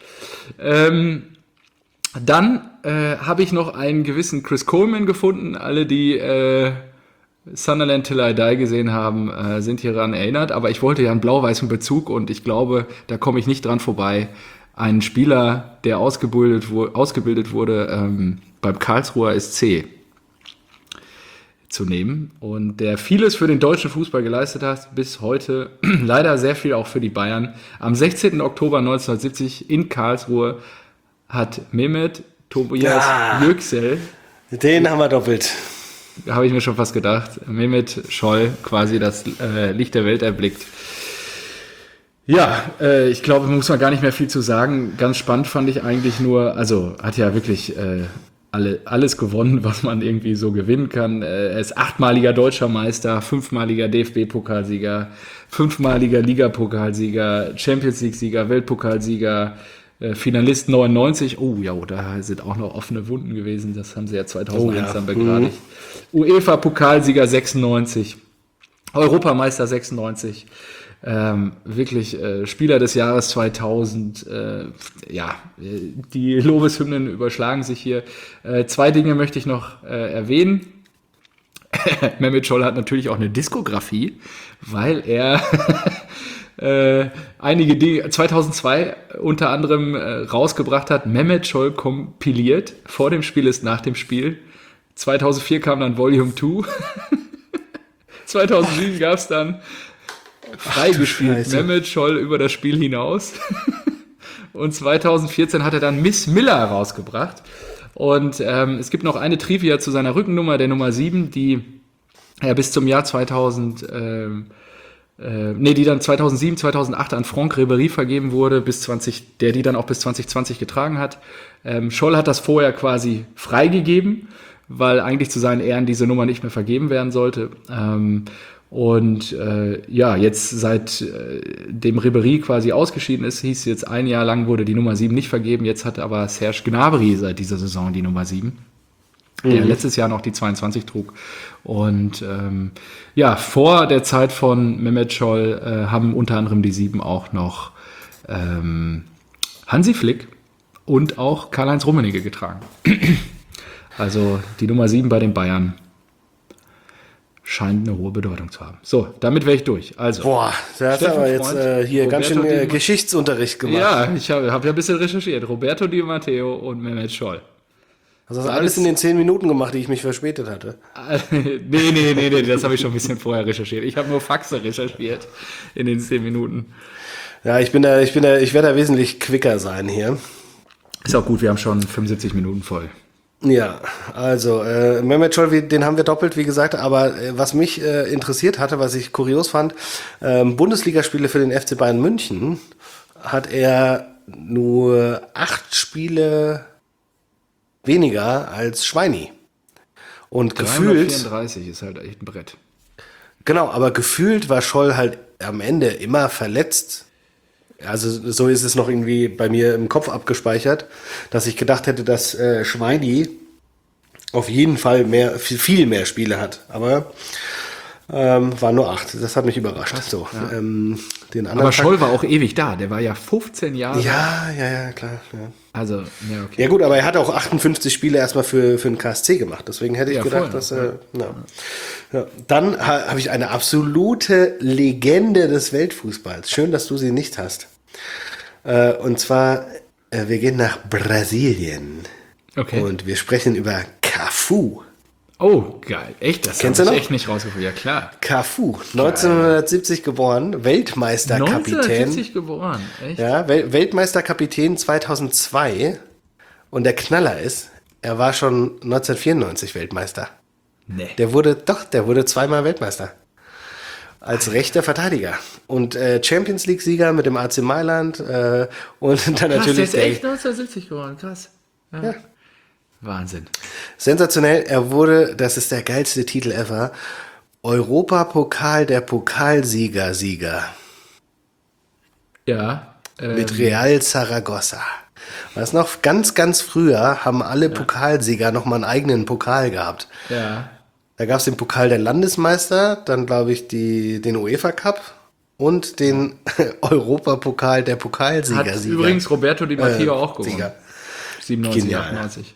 Dann habe ich noch einen gewissen Chris Coleman gefunden. Alle, die Sunderland Till I Die gesehen haben, sind hieran erinnert. Aber ich wollte ja einen blau-weißen Bezug und ich glaube, da komme ich nicht dran vorbei. Ein Spieler, der ausgebildet wurde beim Karlsruher SC zu nehmen und der vieles für den deutschen Fußball geleistet hat, bis heute leider sehr viel auch für die Bayern. Am 16. Oktober 1970 in Karlsruhe hat Mehmet Tobias Yüksel, den haben wir doppelt. Habe ich mir schon fast gedacht, Mehmet Scholl quasi das Licht der Welt erblickt. Ja, ich glaube, muss man gar nicht mehr viel zu sagen. Ganz spannend fand ich eigentlich nur, also hat ja wirklich alles gewonnen, was man irgendwie so gewinnen kann. Er ist 8-maliger Deutscher Meister, 5-maliger DFB-Pokalsieger, 5-maliger Ligapokalsieger, Champions League-Sieger, Weltpokalsieger, Finalist 99. Oh ja, da sind auch noch offene Wunden gewesen. Das haben sie ja 2001 dann begradigt. UEFA-Pokalsieger 96, Europameister 96. Wirklich Spieler des Jahres 2000. Die Lobeshymnen überschlagen sich hier. 2 Dinge möchte ich noch erwähnen. Mehmet Scholl hat natürlich auch eine Diskografie, weil er einige Dinge 2002 unter anderem rausgebracht hat. Mehmet Scholl kompiliert. Vor dem Spiel ist nach dem Spiel. 2004 kam dann Volume 2. 2007 gab es dann freigespielt Mehmet Scholl über das Spiel hinaus. Und 2014 hat er dann Miss Miller rausgebracht. Und es gibt noch eine Trivia zu seiner Rückennummer, der Nummer 7, die er bis zum Jahr 2007, 2008 an Franck Ribéry vergeben wurde, der die dann auch bis 2020 getragen hat. Scholl hat das vorher quasi freigegeben, weil eigentlich zu seinen Ehren diese Nummer nicht mehr vergeben werden sollte. Jetzt seit dem Ribéry quasi ausgeschieden ist, hieß jetzt 1 Jahr lang wurde die Nummer 7 nicht vergeben. Jetzt hat aber Serge Gnabry seit dieser Saison die Nummer 7, der letztes Jahr noch die 22 trug. Und vor der Zeit von Mehmet Scholl haben unter anderem die 7 auch noch Hansi Flick und auch Karl-Heinz Rummenigge getragen. Also die Nummer 7 bei den Bayern scheint eine hohe Bedeutung zu haben. So, damit wäre ich durch. Also, boah, der hat aber jetzt hier Roberto ganz schön Geschichtsunterricht gemacht. Ja, ich hab ja ein bisschen recherchiert. Roberto Di Matteo und Mehmet Scholl. Also das alles in den 10 Minuten gemacht, die ich mich verspätet hatte. Nee, das habe ich schon ein bisschen vorher recherchiert. Ich habe nur Faxe recherchiert in den 10 Minuten. Ja, ich werde da wesentlich quicker sein hier. Ist auch gut, wir haben schon 75 Minuten voll. Ja, also Mehmet Scholl, den haben wir doppelt, wie gesagt, aber was mich interessiert hatte, was ich kurios fand, Bundesligaspiele für den FC Bayern München hat er nur 8 Spiele weniger als Schweini. Und gefühlt 334 ist halt echt ein Brett. Genau, aber gefühlt war Scholl halt am Ende immer verletzt. Also so ist es noch irgendwie bei mir im Kopf abgespeichert, dass ich gedacht hätte, dass Schweini auf jeden Fall viel mehr Spiele hat. Aber war nur 8. Das hat mich überrascht. Krass, so, ja. Den anderen aber Scholl war auch ewig da. Der war ja 15 Jahre. Ja, klar. Ja. Also, ja, okay. Ja gut, aber er hat auch 58 Spiele erstmal für den KSC gemacht. Deswegen hätte ich gedacht, voll, dass... Ja. Dann habe ich eine absolute Legende des Weltfußballs. Schön, dass du sie nicht hast. Und zwar, wir gehen nach Brasilien. Okay. Und wir sprechen über Cafu. Oh, geil. Echt? Das Kennst habe du ich noch? echt nicht rausgefunden. Ja, klar. Cafu, 1970 geboren, Weltmeisterkapitän. 1970 geboren. Echt? Ja, Weltmeisterkapitän 2002. Und der Knaller ist, er war schon 1994 Weltmeister. Nee. Der wurde 2-mal Weltmeister. Als rechter Verteidiger. Und Champions League-Sieger mit dem AC Mailand. Und dann Krass, natürlich. der ist echt 1970 geboren. Krass. Ja. Wahnsinn. Sensationell. Er wurde, das ist der geilste Titel ever, Europapokal der Pokalsieger. Ja. Mit Real Zaragoza. Weißt du noch, ganz, ganz früher haben alle Pokalsieger nochmal einen eigenen Pokal gehabt. Ja. Da gab es den Pokal der Landesmeister, dann glaube ich den UEFA Cup und den Europapokal der Pokalsieger. Hat übrigens Roberto Di Matteo auch gewonnen. Sieger. 97, Genial. 98.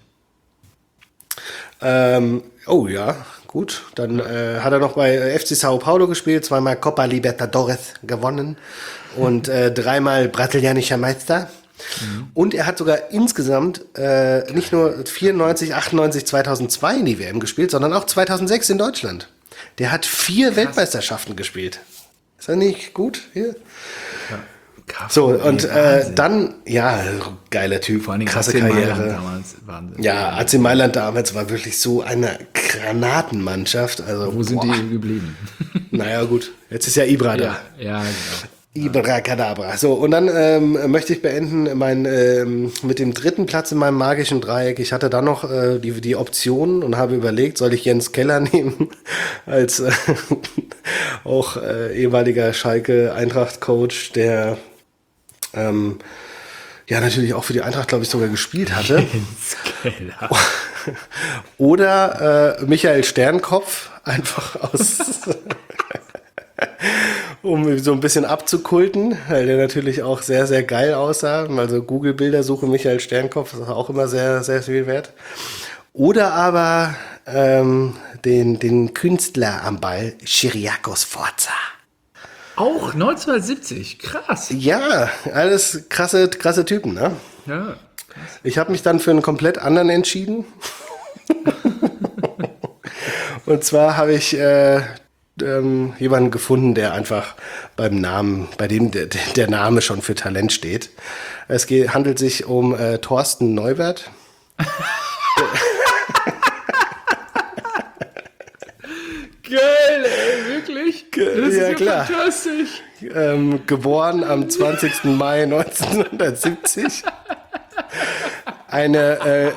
Oh ja, gut. Dann hat er noch bei FC Sao Paulo gespielt, 2-mal Copa Libertadores gewonnen und 3-mal brasilianischer Meister. Und er hat sogar insgesamt nicht nur 94, 98, 2002 in die WM gespielt, sondern auch 2006 in Deutschland. Der hat 4 Weltmeisterschaften gespielt. Ist das nicht gut? Hier. Krass, So, und Wahnsinn. dann, ja, geiler Typ, Vor allen Dingen krasse AC Mailand Karriere. damals. Wahnsinn. Ja, AC Mailand damals war wirklich so eine Granatenmannschaft. Also, Wo sind die geblieben? Naja, gut, jetzt ist ja Ibra da. Ja, genau. Ibracadabra. So, und dann möchte ich beenden mit dem dritten Platz in meinem magischen Dreieck. Ich hatte dann noch die Option und habe überlegt, soll ich Jens Keller nehmen als auch ehemaliger Schalke-Eintracht-Coach, der ja natürlich auch für die Eintracht, glaube ich, sogar gespielt hatte. Jens Keller. Oder Michael Sternkopf, einfach aus... um so ein bisschen abzukulten, weil der natürlich auch sehr, sehr geil aussah. Also Google-Bildersuche Michael Sternkopf ist auch immer sehr, sehr viel wert. Oder aber den Künstler am Ball, Kyriakos Forza. Auch 1970, krass. Ja, alles krasse Typen, ne? Ja. Ich habe mich dann für einen komplett anderen entschieden. Und zwar habe ich jemanden gefunden, der einfach bei dem der Name schon für Talent steht. Es handelt sich um Thorsten Neubert. Geil, ey, wirklich? Das ist ja, klar. Fantastisch. Geboren am 20. Mai 1970. Eine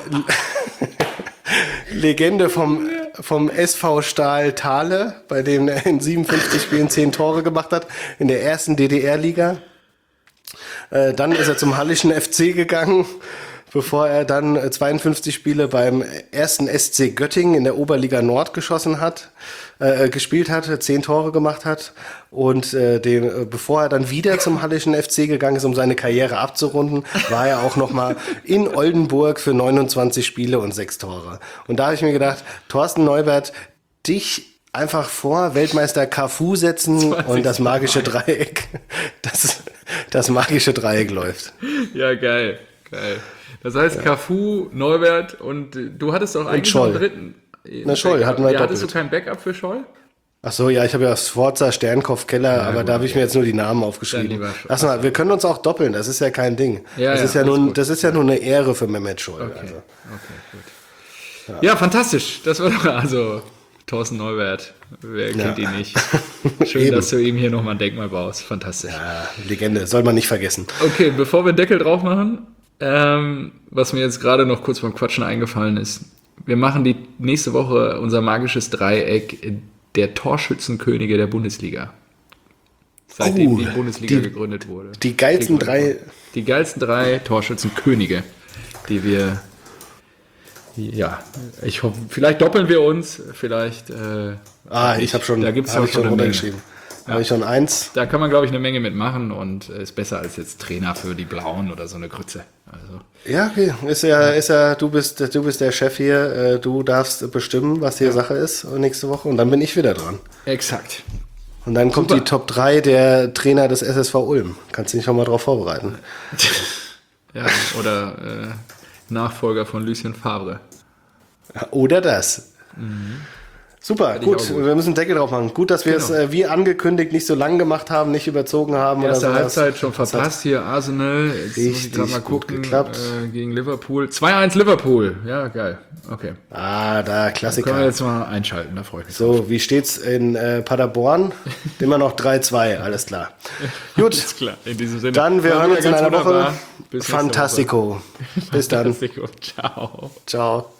Legende vom SV Stahl Thale, bei dem er in 57 Spielen 10 Tore gemacht hat, in der ersten DDR-Liga. Dann ist er zum Hallischen FC gegangen, bevor er dann 52 Spiele beim ersten SC Göttingen in der Oberliga Nord gespielt hat, 10 Tore gemacht hat. Und bevor er dann wieder zum Hallischen FC gegangen ist, um seine Karriere abzurunden, war er auch nochmal in Oldenburg für 29 Spiele und 6 Tore. Und da habe ich mir gedacht, Thorsten Neubert, dich einfach vor Weltmeister Cafu setzen und das magische Dreieck, das magische Dreieck läuft. Ja, geil. Das heißt Cafu, Neubert und du hattest doch eigentlich noch einen dritten. Na, Scholl hatten wir doppelt. Hattest du kein Backup für Scholl? Ach so, ja, ich habe ja Sforza, Sternkopf, Keller, aber gut, da habe ich mir jetzt nur die Namen aufgeschrieben. Lass mal, wir können uns auch doppeln, das ist ja kein Ding. Das ist ja nur eine Ehre für Mehmet Scholl. Okay, also. Gut. Ja, fantastisch. Das war doch also Thorsten Neubert. Wer kennt ihn nicht? Schön, dass du ihm hier nochmal ein Denkmal baust. Fantastisch. Ja, Legende, soll man nicht vergessen. Okay, bevor wir den Deckel drauf machen, was mir jetzt gerade noch kurz beim Quatschen eingefallen ist, wir machen die nächste Woche unser magisches Dreieck der Torschützenkönige der Bundesliga. Seitdem die Bundesliga gegründet wurde. Die geilsten drei Torschützenkönige, die wir, ja, ich hoffe, vielleicht doppeln wir uns, vielleicht. Ich habe schon, da gibt's auch schon runtergeschrieben. Ja. Habe ich schon 1. Da kann man, glaube ich, eine Menge mitmachen und ist besser als jetzt Trainer für die Blauen oder so eine Grütze. Also. Ja, okay. Du bist der Chef hier. Du darfst bestimmen, was hier Sache ist nächste Woche und dann bin ich wieder dran. Exakt. Und dann kommt die Top 3 der Trainer des SSV Ulm. Kannst du dich schon mal drauf vorbereiten. Ja, oder Nachfolger von Lucien Favre. Oder das. Mhm. Super, gut. Wir müssen Deckel drauf machen. Gut, dass wir es wie angekündigt nicht so lang gemacht haben, nicht überzogen haben. Erste Halbzeit schon verpasst hier, Arsenal. Jetzt muss ich gerade mal gucken, gegen Liverpool. 2-1 Liverpool. Ja, geil. Okay. Da Klassiker. Können wir jetzt mal einschalten, da freue ich mich. So, wie steht's in Paderborn? Immer noch 3-2, alles klar. Gut. Alles klar, in diesem Sinne. Dann, wir hören uns in einer Woche. Bis Fantastico. Bis dann. Fantastico. Ciao. Ciao.